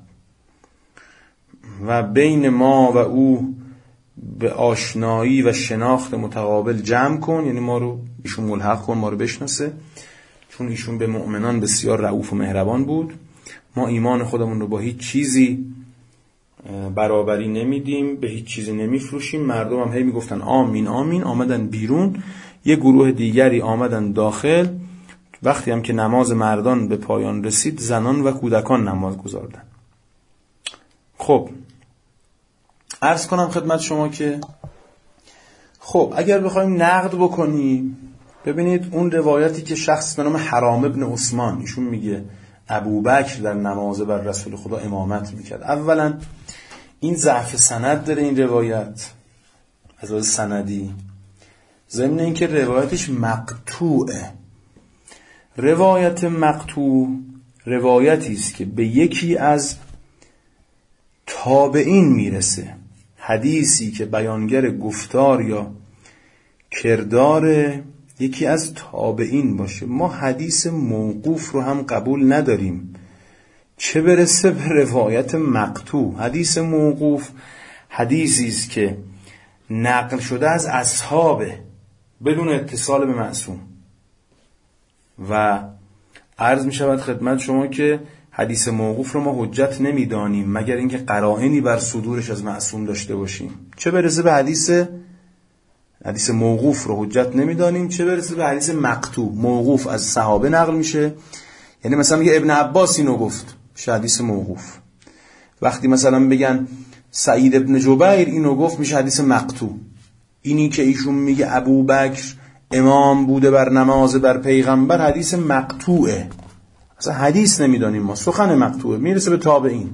و بین ما و او به آشنایی و شناخت متقابل جمع کن، یعنی ما رو ایشون ملحق کن، ما رو بشناسه، چون ایشون به مؤمنان بسیار رئوف و مهربان بود. ما ایمان خودمون رو با هیچ چیزی برابری نمیدیم، به هیچ چیزی نمیفروشیم. مردم هم هی میگفتن آمین آمین، آمدن بیرون، یه گروه دیگری آمدن داخل. وقتی هم که نماز مردان به پایان رسید زنان و کودکان نماز گذاردن. خب عرض کنم خدمت شما که خب اگر بخوایم نقد بکنیم، ببینید اون روایتی که شخص به نام حرام ابن عثمان، ایشون میگه ابوبکر در نماز بر رسول خدا امامت میکرد. اولا این ضعف سند داره این روایت از لحاظ سندی، ضمن اینکه روایتش مقطوعه. روایت مقطوع روایتی است که به یکی از تابعین میرسه، حدیثی که بیانگر گفتار یا کردار یکی از تابعین باشه. ما حدیث موقوف رو هم قبول نداریم، چه برسه به روایت مقطوع. حدیث موقوف حدیثی است که نقل شده از اصحابه بدون اتصال به معصوم، و عرض می شود خدمت شما که حدیث موقوف رو ما حجت نمی دانیم مگر اینکه قرائنی بر صدورش از معصوم داشته باشیم. چه برسه به حدیث موقوف رو حجت نمی دانیم، چه برسه به حدیث مقطوع. موقوف از صحابه نقل میشه، یعنی مثلا میگه ابن عباس اینو گفت، میشه حدیث موقوف. وقتی مثلا بگن سعید ابن جبیر اینو گفت، میشه حدیث مقطوع. اینی که ایشون میگه ابوبکر امام بوده بر نماز بر پیغمبر، حدیث مقطوعه، اصلا حدیث نمیدانیم ما، سخن مقطوعه، میرسه به تابعین.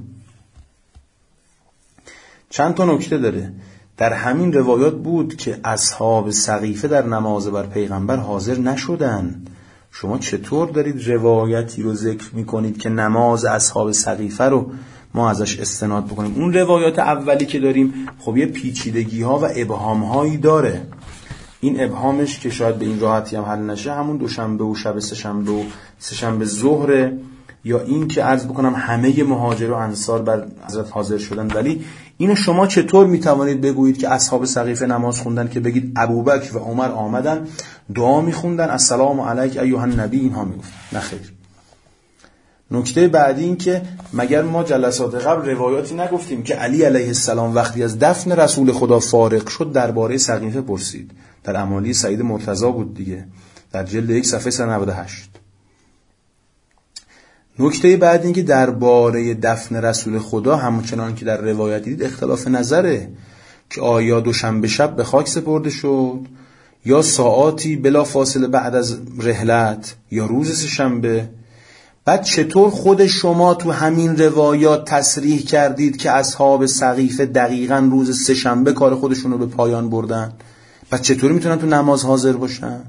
چند تا نکته داره. در همین روایات بود که اصحاب سقیفه در نماز بر پیغمبر حاضر نشدن. شما چطور دارید روایتی رو ذکر میکنید که نماز اصحاب سقیفه رو ما ازش استناد بکنیم؟ اون روایات اولی که داریم خب یه پیچیدگی ها و ابهام هایی داره. این ابهامش که شاید به این راحتی هم حل نشه همون دوشنبه و شب سه‌شنبه ظهر، یا این که عرض بکنم همه مهاجر و انصار بر حضرت حاضر شدن. ولی اینو شما چطور میتوانید بگویید که اصحاب سقیفه نماز خوندن که بگید ابوبکر و عمر آمدن دعا میخوندن السلام علیک ایها النبی، اینها میگفتن؟ نه خیر. نکته بعدی این که مگر ما جلسات قبل روایاتی نگفتیم که علی علیه السلام وقتی از دفن رسول خدا فارغ شد درباره سقیفه پرسید؟ در امالی سعید مرتضی بود دیگه، در جلد 1 صفحه 198. نکته بعد این که درباره دفن رسول خدا همچنان که در روایت دید اختلاف نظره که آیا دوشنبه شب به خاک سپرده شد یا ساعاتی بلا فاصله بعد از رحلت یا روز سه‌شنبه. بعد چطور خود شما تو همین روایات تصریح کردید که اصحاب سقیفه دقیقاً روز سه‌شنبه کار خودشون رو به پایان بردن؟ بعد چطور میتونن تو نماز حاضر باشن؟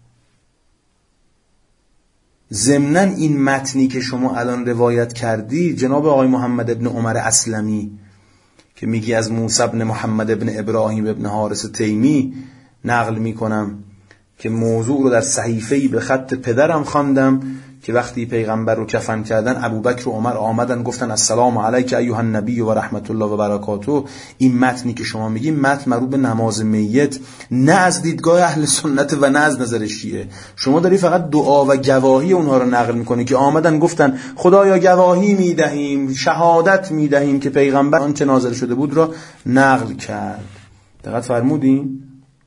ضمناً این متنی که شما الان روایت کردی جناب آقای محمد ابن عمر اسلمی که میگی از موسی ابن محمد ابن ابراهیم ابن حارث تیمی نقل میکنم که موضوع رو در صحیفه‌ای به خط پدرم خواندم که وقتی پیغمبر رو کفن کردن ابوبکر و عمر آمدن گفتن السلام علیک ایها النبی و رحمت الله و برکاته. این متنی که شما میگی متن مربوط به نماز میت، نه از دیدگاه اهل سنت و نه از نظر شیعه. شما داری فقط دعا و گواهی اونها رو نقل میکنی که آمدن گفتن خدایا گواهی میدهیم، شهادت میدهیم که پیغمبر آنچه نازل شده بود را نقل کرد. دقت فرمودین؟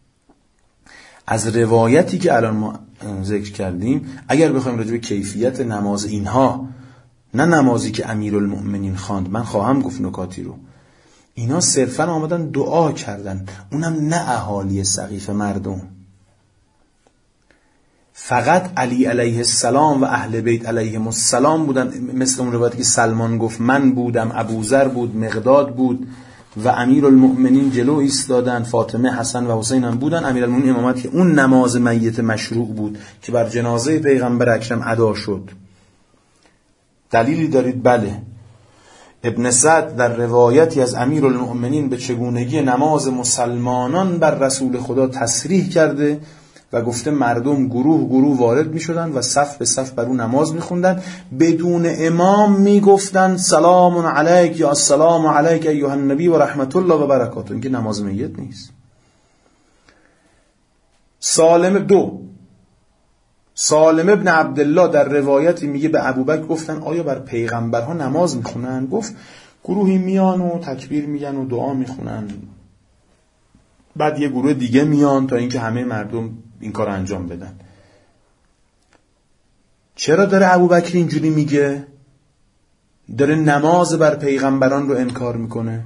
از روایتی که الان ما ذکر کردیم اگر بخوایم راجع به کیفیت نماز اینها، نه نمازی که امیرالمؤمنین خواند، من خواهم گفت نکاتی رو، اینا صرفا آمدن دعا کردن، اونم نه اهالی سقیف مردم. فقط علی علیه السلام و اهل بیت علیهم السلام بودن، مثل اون روایتی که سلمان گفت من بودم، ابوذر بود، مقداد بود و امیرالمؤمنین جلو ایستادن، فاطمه، حسن و حسین هم بودن. امیرالمؤمنین امامت که اون نماز میت مشروع بود که بر جنازه پیغمبر اکرم ادا شد. دلیلی دارید؟ بله. ابن سعد در روایتی از امیرالمؤمنین به چگونگی نماز مسلمانان بر رسول خدا تصریح کرده و گفته مردم گروه گروه وارد می شدن و صف به صف بر اون نماز می خوندن، بدون امام می گفتن سلام علیک یا السلام علیک ایها النبی و رحمت الله و برکاته. این که نماز میت نیست. سالم ابن عبدالله در روایتی میگه به ابوبکر گفتن آیا بر پیغمبرها نماز میخونن؟ گفت گروهی میان و تکبیر میگن و دعا میخونن، بعد یه گروه دیگه میان تا اینکه همه مردم این کار انجام بدن. چرا داره ابوبکر اینجوری میگه؟ داره نماز بر پیغمبران رو انکار میکنه،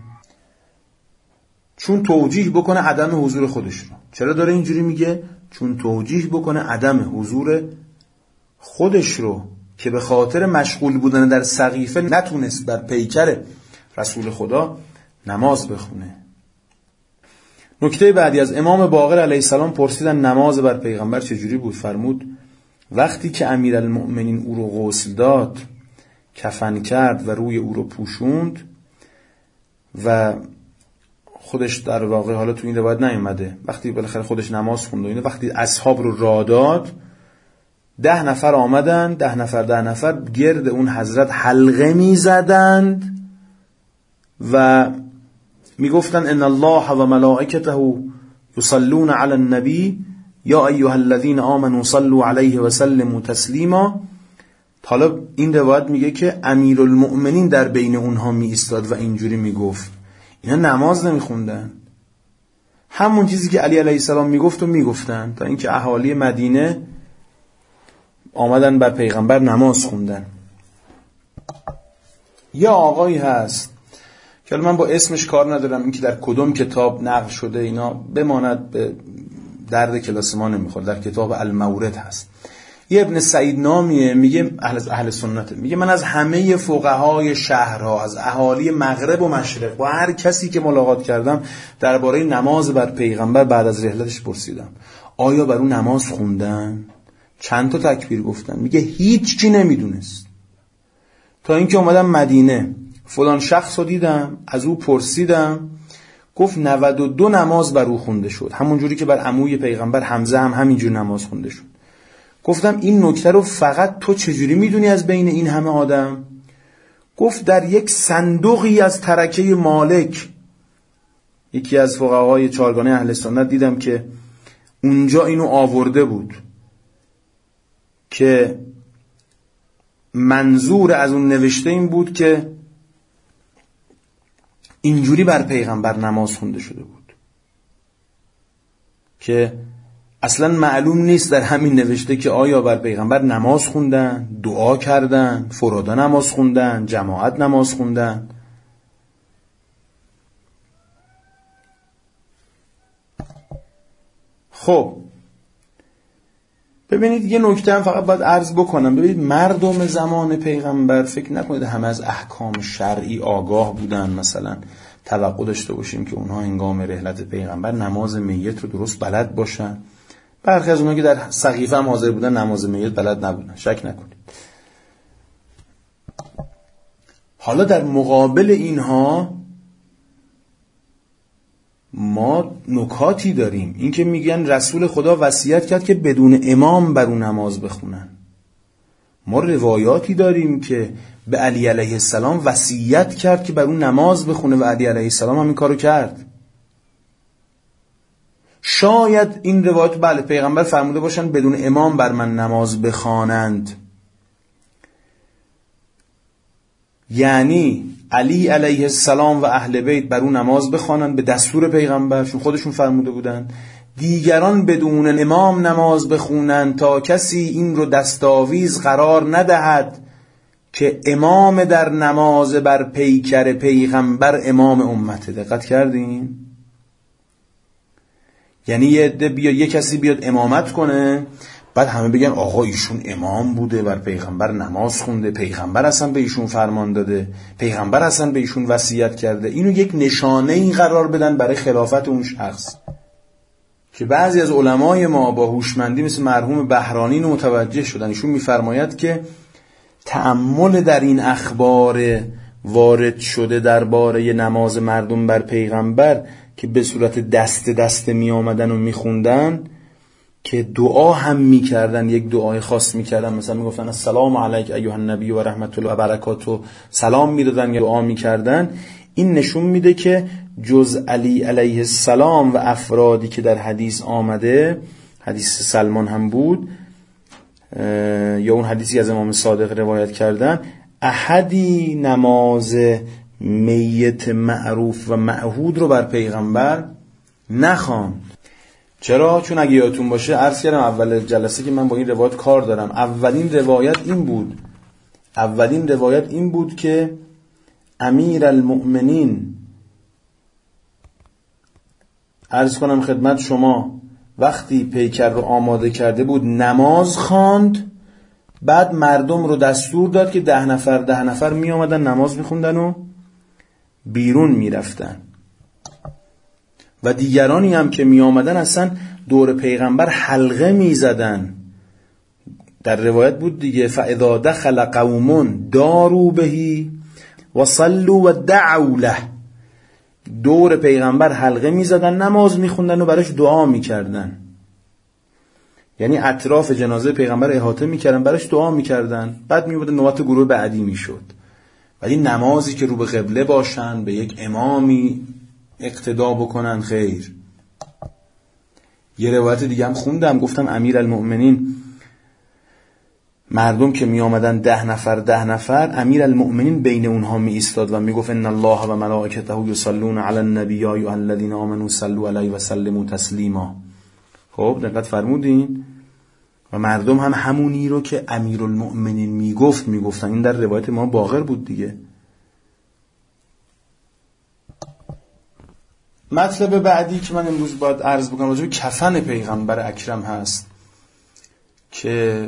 چون توجیه بکنه عدم حضور خودش رو. چرا داره اینجوری میگه؟ چون توجیه بکنه عدم حضور خودش رو که به خاطر مشغول بودن در سقیفه نتونست بر پیکر رسول خدا نماز بخونه. نکته بعدی، از امام باقر علیه السلام پرسیدن نماز بر پیغمبر چجوری بود؟ فرمود وقتی که امیرالمؤمنین او رو غسل داد، کفن کرد و روی او رو پوشوند و خودش در واقع، حالا تو این روایت نیومده، وقتی بالاخره خودش نماز خوند و اینه، وقتی اصحاب رو راه داد 10 نفر آمدن، 10 نفر گرد اون حضرت حلقه می زدند و می گفتن ان الله و ملائکته یصلون علی النبی یا ایها الذین آمنوا صلوا علیه و سلموا تسلیما. حالا این روایت میگه که امیرالمؤمنین در بین اونها می ایستاد و اینجوری می گفت. اینا نماز نمیخوندن، همون چیزی که علی علیه السلام میگفت و میگفتن، تا اینکه اهالی مدینه آمدن بر پیغمبر نماز خوندن. یا آقایی هست که من با اسمش کار ندارم، این که در کدوم کتاب نقل شده اینا بماند، به درد کلاس ما نمیخوره، در کتاب المورد هست. یه ابن سعید نامیه، میگه اهل سنته، میگه من از همه فقهای شهرها، از اهالی مغرب و مشرق و هر کسی که ملاقات کردم درباره نماز بر پیغمبر بعد از رحلتش پرسیدم آیا بر اون نماز خوندن؟ چند تا تکبیر گفتن؟ میگه هیچ کی نمیدونست، تا اینکه اومدم مدینه فلان شخص رو دیدم، از او پرسیدم، گفت 92 نماز بر او خونده شد، همون جوری که بر عموی پیغمبر حمزه هم همینجور نماز خونده شد. گفتم این نکته رو فقط تو چجوری میدونی از بین این همه آدم؟ گفت در یک صندوقی از ترکه مالک، یکی از فقهای چهارگانه اهل سنت، دیدم که اونجا اینو آورده بود که منظور از اون نوشته این بود که اینجوری بر پیغمبر نماز خونده شده بود، که اصلا معلوم نیست در همین نوشته که آیا بر پیغمبر نماز خوندن، دعا کردن، فرادا نماز خوندن، جماعت نماز خوندن. خب ببینید یه نکته هم فقط باید عرض بکنم. ببینید مردم زمان پیغمبر فکر نکنید همه از احکام شرعی آگاه بودن، مثلا توقع داشته باشیم که اونها هنگام رحلت پیغمبر نماز میت رو درست بلد باشن. برخی از اونها که در سقیفه هم حاضر بودن نماز میت بلد نبودن، شک نکنید. حالا در مقابل اینها ما نکاتی داریم. این که میگن رسول خدا وصیت کرد که بدون امام بر اون نماز بخونن. ما روایاتی داریم که به علی علیه السلام وصیت کرد که بر اون نماز بخونه و علی علیه السلام هم این کارو کرد. شاید این روایت بله پیغمبر فرموده باشن بدون امام بر من نماز بخوانند، یعنی علی علیه السلام و اهل بیت بر اون نماز بخوانند به دستور پیغمبر، چون خودشون فرموده بودن. دیگران بدون امام نماز بخونند تا کسی این رو دستاویز قرار ندهد که امام در نماز بر پیکر پیغمبر امام امته. دقت کردین؟ یعنی یه کسی بیاد امامت کنه، بعد همه بگن آقا ایشون امام بوده، بر پیغمبر نماز خونده، پیغمبر اصلا به ایشون فرمان داده، پیغمبر اصلا به ایشون وصیت کرده. اینو یک نشانه این قرار بدن برای خلافت اون شخص، که بعضی از علمای ما با هوشمندی مثل مرحوم بهرانی متوجه شدن. ایشون میفرماید که تأمل در این اخبار وارد شده درباره نماز مردم بر پیغمبر که به صورت دست می آمدن و می خوندن، که دعا هم می کردن، یک دعای خاص می کردن، مثلا می گفتن السلام علیک ایها النبی و رحمت الله و برکاته، سلام می دادن یا دعا می کردن. این نشون میده که جز علی علیه السلام و افرادی که در حدیث آمده، حدیث سلمان هم بود یا اون حدیثی از امام صادق روایت کردن، احدی نماز میت معروف و معهود رو بر پیغمبر نخواند. چرا؟ چون اگه یادتون باشه عرض کردم اول جلسه که من با این روایت کار دارم. اولین روایت این بود که امیر المؤمنین، عرض کنم خدمت شما، وقتی پیکر رو آماده کرده بود نماز خواند، بعد مردم رو دستور داد که 10 نفر می آمدن نماز می خوندن و بیرون می رفتن، و دیگرانی هم که می آمدن اصلا دور پیغمبر حلقه می زدن. در روایت بود دیگه فاذا دخل قوم داروا بهی و صلوا و دعوا له، دور پیغمبر حلقه می زدن، نماز می خوندن و براش دعا می کردن. یعنی اطراف جنازه پیغمبر احاطه می کردن، براش دعا می کردن. بعد می بودن نوبت گروه بعدی می شد. ولی نمازی که رو به قبله باشن، به یک امامی اقتدا بکنن، خیر. یه روایت دیگه هم خوندم، گفتم امیر المؤمنین، مردم که می آمدن 10 نفر، امیر المؤمنین بین اونها می ایستاد و می گفت ان الله و ملائکته یصلون علی النبی یا ایها الذین آمنوا صلوا علیه و سلموا تسلیما. خب دقت فرمودین؟ و مردم هم همونی رو که امیر المؤمنین می گفتن. این در روایت ما باقر بود دیگه. مطلب بعدی که من امروز باید عرض بکنم راجع به کفن پیغمبر اکرم هست که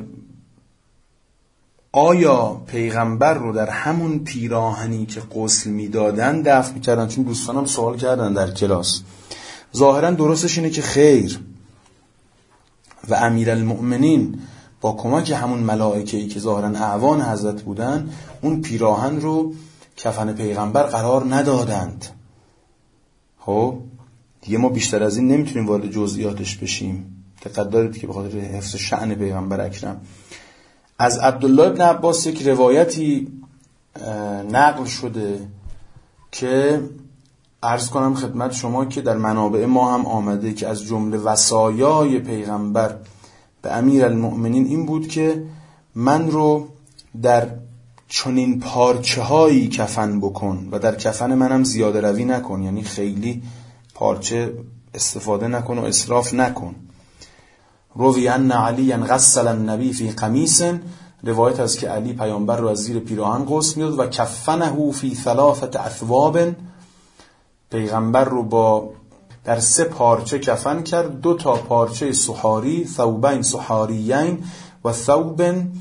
آیا پیغمبر رو در همون پیراهنی که غسل میدادن دفن میکردن؟ چون دوستانم سوال کردن در کلاس. ظاهرا درستش اینه که خیر، و امیرالمؤمنین با کمک همون ملائکه‌ای که ظاهرا اعوان حضرت بودن اون پیراهن رو کفن پیغمبر قرار ندادند. خب دیگه ما بیشتر از این نمیتونیم وارد جزئیاتش بشیم. دقت دارید که به خاطر حفظ شأن پیغمبر اکرم از عبدالله ابن عباس یک روایتی نقل شده که عرض کنم خدمت شما که در منابع ما هم آمده که از جمله وصایای پیغمبر به امیرالمؤمنین این بود که من رو در چنین پارچه هایی کفن بکن و در کفن منم زیاده روی نکن، یعنی خیلی پارچه استفاده نکن و اسراف نکن. روی ان علی غسل النبی فی قمیص، روایت است که علی پیامبر رو از زیر پیراهن غسل می‌داد و کفنه فی 3 اثواب، پیغمبر رو در 3 پارچه کفن کرد، 2 پارچه سحاری، ثوبین سحاریین و ثوب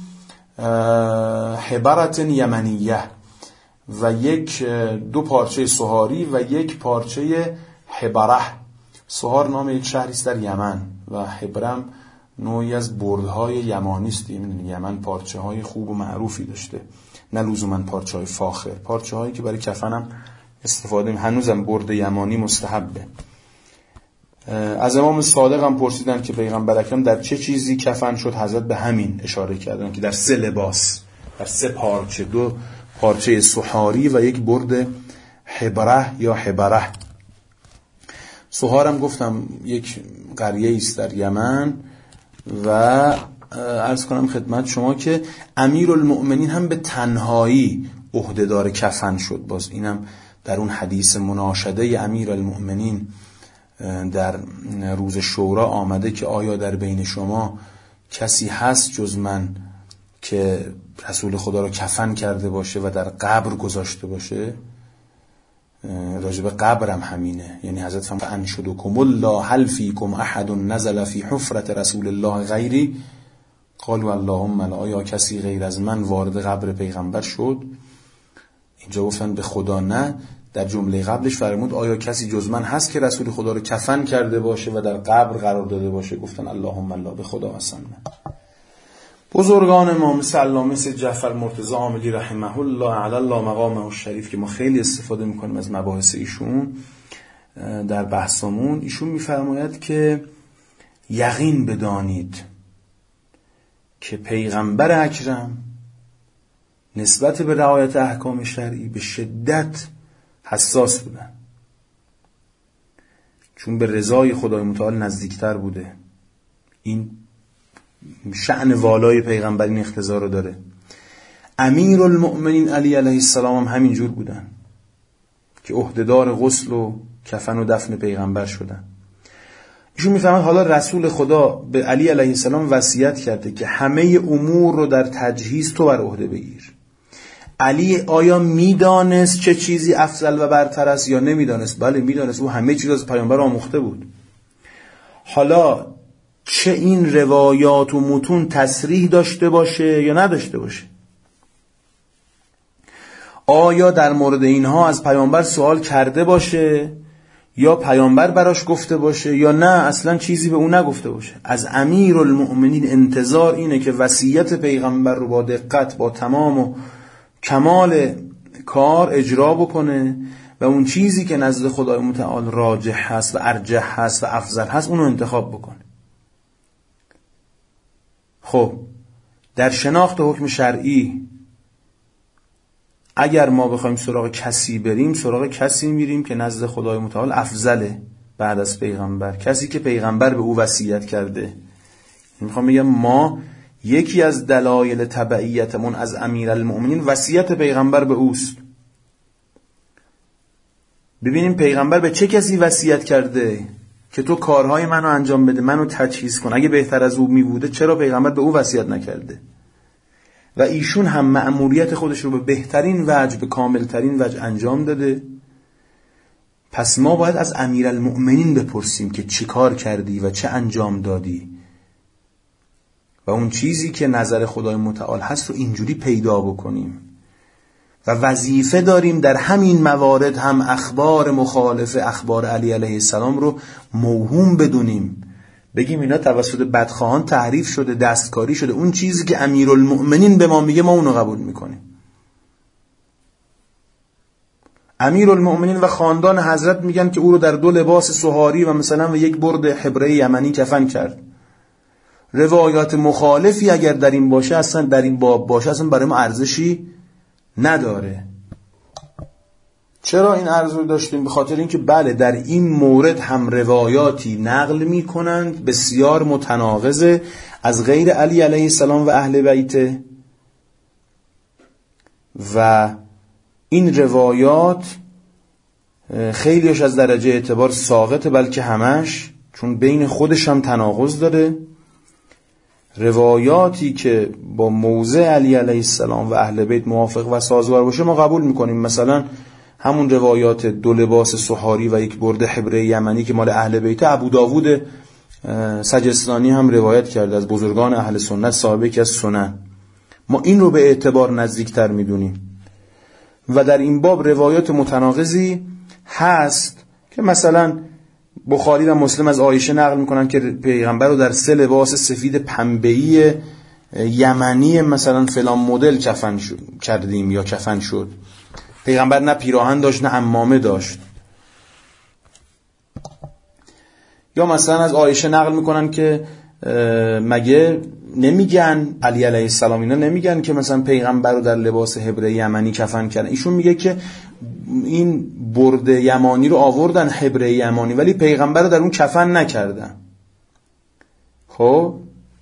حبرت یمنیه، و 2 پارچه سحاری و 1 پارچه حبره. سحار نام یک شهری است در یمن و حبرم نوعی از بردهای یمانی است. یمن پارچه های خوب و معروفی داشته، نه لزوما پارچه های فاخر، پارچه هایی که برای کفنم استفاده هنوزم برد یمانی مستحبه. از امام صادق هم پرسیدن که پیغمبر اکرم در چه چیزی کفن شد، حضرت به همین اشاره کردن که در 3 لباس، در 3 پارچه، 2 پارچه سحاری و 1 برد حبره یا حبره. سحار هم گفتم یک قریه است در یمن و عرض کنم خدمت شما که امیرالمؤمنین هم به تنهایی عهدهدار کفن شد. باز اینم در اون حدیث مناشده امیرالمؤمنین در روز شورا آمده که آیا در بین شما کسی هست جز من که رسول خدا را کفن کرده باشه و در قبر گذاشته باشه؟ راجب قبرم همینه، یعنی حضرت فرمود انشدکم الله هل فیکم احد نزل فی حفرة رسول الله غیری قالوا اللهم لا. آیا کسی غیر از من وارد قبر پیغمبر شد؟ اینجا گفتن به خدا نه. در جمله قبلش فرمود آیا کسی جز من هست که رسول خدا رو کفن کرده باشه و در قبر قرار داده باشه؟ گفتن اللهم لا، به خدا اصلا نه. بزرگان ما مثل علامه سید جعفر مرتضی عاملی رحمه الله علی الله مقامه الشریف که ما خیلی استفاده میکنیم از مباحث ایشون در بحثمون، ایشون میفرماید که یقین بدانید که پیغمبر اکرم نسبت به رعایت احکام شرعی به شدت حساس بودن، چون به رضای خدای متعال نزدیکتر بوده. این شأن والای پیغمبرین اقتضا رو داره. امیرالمؤمنین علی علیه السلام هم همین جور بودن که عهدهدار غسل و کفن و دفن پیغمبر شدن. ایشون میفهمد حالا رسول خدا به علی علیه السلام وصیت کرده که همه امور رو در تجهیز تو بر عهده بگیر. علی آیا میدانست چه چیزی افضل و برتر است یا نمیدانست؟ بله میدانست، او همه چیز از پیامبر آموخته بود. حالا چه این روایات و متون تصریح داشته باشه یا نداشته باشه، آیا در مورد اینها از پیامبر سوال کرده باشه یا پیامبر براش گفته باشه یا نه اصلا چیزی به اون نگفته باشه، از امیرالمؤمنین انتظار اینه که وصیت پیغمبر رو با دقت، با تمام و کمال کار اجرا بکنه و اون چیزی که نزد خدای متعال راجح هست و ارجح هست و افضل هست اونو انتخاب بکنه. خب در شناخت حکم شرعی اگر ما بخوایم سراغ کسی بریم، سراغ کسی میریم که نزد خدای متعال افضله بعد از پیغمبر، کسی که پیغمبر به او وصیت کرده. میخوام بگم ما یکی از دلایل تبعیتمون از امیرالمؤمنین وصیت پیغمبر به اوست. ببینیم پیغمبر به چه کسی وصیت کرده که تو کارهای منو انجام بده، منو تجهیز کن. اگه بهتر از او میبوده چرا پیغمبر به او وصیت نکرده؟ و ایشون هم مأموریت خودش رو به بهترین وجه، به کاملترین وجه انجام داده. پس ما باید از امیرالمؤمنین بپرسیم که چی کار کردی و چه انجام دادی و اون چیزی که نظر خدای متعال هست رو اینجوری پیدا بکنیم. و وظیفه داریم در همین موارد هم اخبار مخالف اخبار علی علیه السلام رو موهوم بدونیم، بگیم اینا توسط بدخواهان تحریف شده، دستکاری شده. اون چیزی که امیرالمؤمنین به ما میگه ما اونو قبول میکنیم. امیرالمؤمنین و خاندان حضرت میگن که او رو در 2 لباس سحاری و مثلا 1 برد حبره یمنی کفن کرد. روایات مخالفی اگر در این باشه، اصلا در این باب باشه، اصلا برای ما ارزشی نداره. چرا این عرض رو داشتیم؟ به خاطر اینکه بله در این مورد هم روایاتی نقل میکنند بسیار متناقضه از غیر علی علیه السلام و اهل بیت، و این روایات خیلیش از درجه اعتبار ساقطه، بلکه همش، چون بین خودش هم تناقض داره. روایاتی که با موضع علی علیه السلام و اهل بیت موافق و سازگار باشه ما قبول میکنیم. مثلا همون روایات 2 لباس سحاری و 1 برد حبره یمنی که مال اهل بیت، ابو داوود سجستانی هم روایت کرده از بزرگان اهل سنت، صاحب یکی از سنن. ما این رو به اعتبار نزدیکتر میدونیم. و در این باب روایات متناقضی هست که مثلا بخاری و مسلم از عایشه نقل میکنن که پیغمبر رو در 3 لباس سفید پنبه‌ای یمنی مثلا فلان مدل کفن کردیم یا کفن شد. پیغمبر نه پیراهن داشت نه عمامه داشت. یا مثلا از عایشه نقل میکنن که مگه نمیگن علی علیه السلام اینا نمیگن که مثلا پیغمبر رو در لباس حبره یمنی کفن کردن؟ ایشون میگه که این برد یمانی رو آوردن حبره یمانی ولی پیغمبر رو در اون کفن نکردن. خب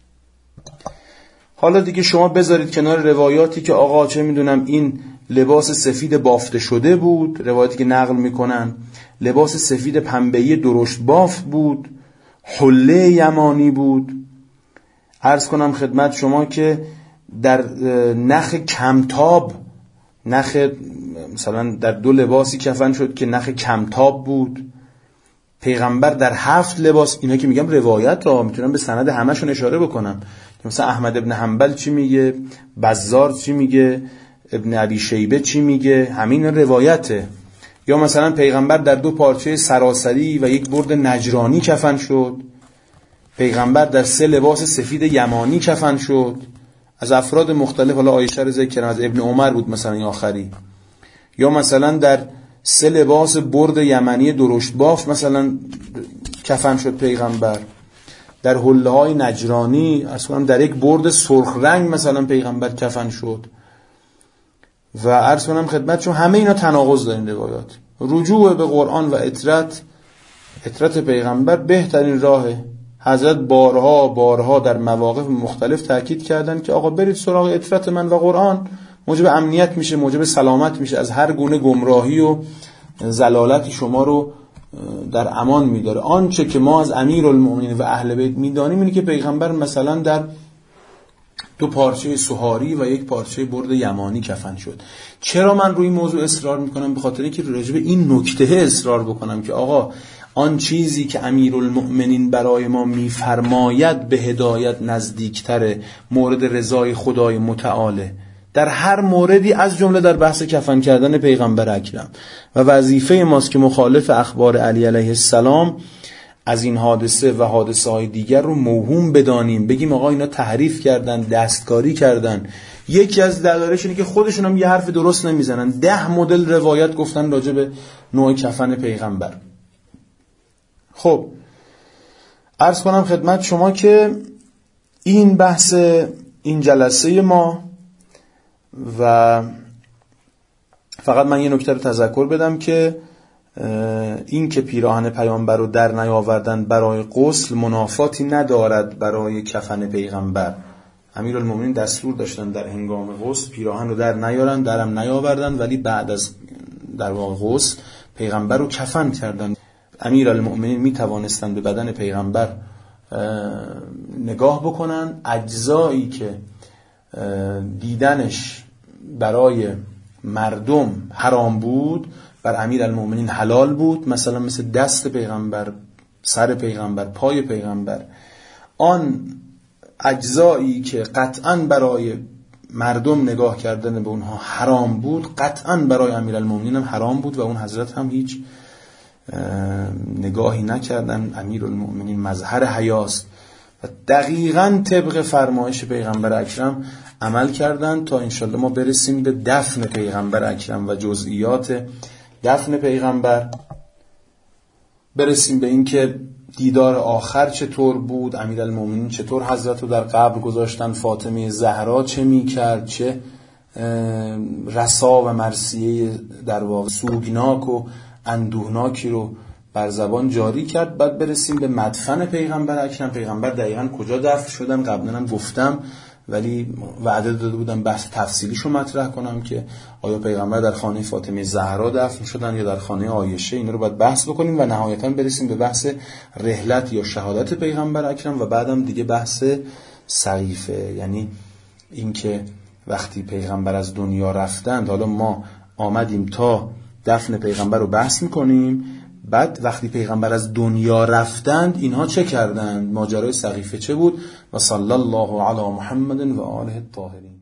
حالا دیگه شما بذارید کنار روایاتی که آقا چه میدونم این لباس سفید بافته شده بود، روایاتی که نقل میکنن لباس سفید پنبه‌ای درشت بافت بود، حله یمانی بود. عرض کنم خدمت شما که در نخ کمتاب، نخ مثلا در 2 لباسی کفن شد که نخ کمتاب بود. پیغمبر در 7 لباس، اینا که میگم روایت ها، میتونم به سند همشون اشاره بکنم که مثلا احمد ابن حنبل چی میگه، بزار چی میگه، ابن ابی شیبه چی میگه، همین روایته. یا مثلا پیغمبر در 2 پارچه سراسری و 1 برد نجرانی کفن شد. پیغمبر در 3 لباس سفید یمانی کفن شد از افراد مختلف. حالا عایشه رو ذکر کردم، از ابن عمر بود مثلا این آخری. یا مثلا در 3 لباس برد یمنی درشت باف مثلا کفن شد پیغمبر. در حله های نجرانی اصلا در 1 برد سرخ رنگ مثلا پیغمبر کفن شد. و عرض کنم خدمتشون همه اینا تناقض دارن روایات. رجوع به قرآن و اطرت پیغمبر بهترین راهه. حضرت بارها در مواقف مختلف تاکید کردن که آقا برید سراغ اطرت من و قرآن، موجب امنیت میشه، موجب سلامت میشه، از هر گونه گمراهی و ضلالتی شما رو در امان میداره. آنچه که ما از امیرالمؤمنین و اهل بیت میدانیم اینه که پیغمبر مثلا در 2 پارچه سحاری و 1 پارچه برد یمانی کفن شد. چرا من روی این موضوع اصرار میکنم؟ به خاطر اینکه راجع به این نکته اصرار بکنم که آقا آن چیزی که امیرالمؤمنین برای ما میفرماید به هدایت نزدیکتره، مورد رضای خدای متعاله در هر موردی، از جمله در بحث کفن کردن پیغمبر اکرم. و وظیفه ماست که مخالف اخبار علی علیه السلام از این حادثه و حادثه های دیگر رو موهوم بدانیم، بگیم آقا اینا تحریف کردن، دستکاری کردن. یکی از دلایلش اینه که خودشون هم یه حرف درست نمیزنن. 10 مدل روایت گفتن راجع به نوع کفن پیغمبر. خب عرض کنم خدمت شما که این بحث این جلسه ما، و فقط من یه نکته رو تذکر بدم که این که پیراهن پیامبر رو در نیاوردن برای غسل منافاتی ندارد برای کفن پیغمبر. امیرالمومنین دستور داشتن در هنگام غسل پیراهن رو در نیارن، درم نیاوردن، ولی بعد از در واقع غسل پیغمبر رو کفن کردن. امیرالمومنین می توانستن به بدن پیغمبر نگاه بکنن، اجزایی که دیدنش برای مردم حرام بود بر امیرالمومنین حلال بود، مثلا مثل دست پیغمبر، سر پیغمبر، پای پیغمبر. آن اجزایی که قطعاً برای مردم نگاه کردن به اونها حرام بود، قطعاً برای امیرالمومنین هم حرام بود و اون حضرت هم هیچ نگاهی نکردن. امیرالمومنین مظهر حیاست و دقیقاً طبق فرمایش پیغمبر اکرم عمل کردن تا انشالله ما برسیم به دفن پیغمبر اکرم و جزئیات دفن پیغمبر، برسیم به این که دیدار آخر چطور بود، امیرالمومنین چطور حضرت رو در قبر گذاشتن، فاطمه زهرا چه میکرد، چه رسا و مرثیه در واقع سوگناک و اندوهناکی رو بر زبان جاری کرد. بعد برسیم به مدفن پیغمبر اکرم. پیغمبر دقیقاً کجا دفن شدن قبلا هم گفتم، ولی وعده داده بودم بحث تفصیلیشو مطرح کنم که آیا پیغمبر در خانه فاطمه زهرا دفن شدن یا در خانه عایشه. اینا رو باید بحث بکنیم و نهایتاً برسیم به بحث رحلت یا شهادت پیغمبر اکرم و بعدم دیگه بحث سقیفه، یعنی اینکه وقتی پیغمبر از دنیا رفتند، حالا ما آمدیم تا دفن پیغمبر رو بحث میکنیم، بعد وقتی پیغمبر از دنیا رفتند اینها چه کردند، ماجرای سقیفه چه بود. و صلی الله علی محمد و آله الطاهرین.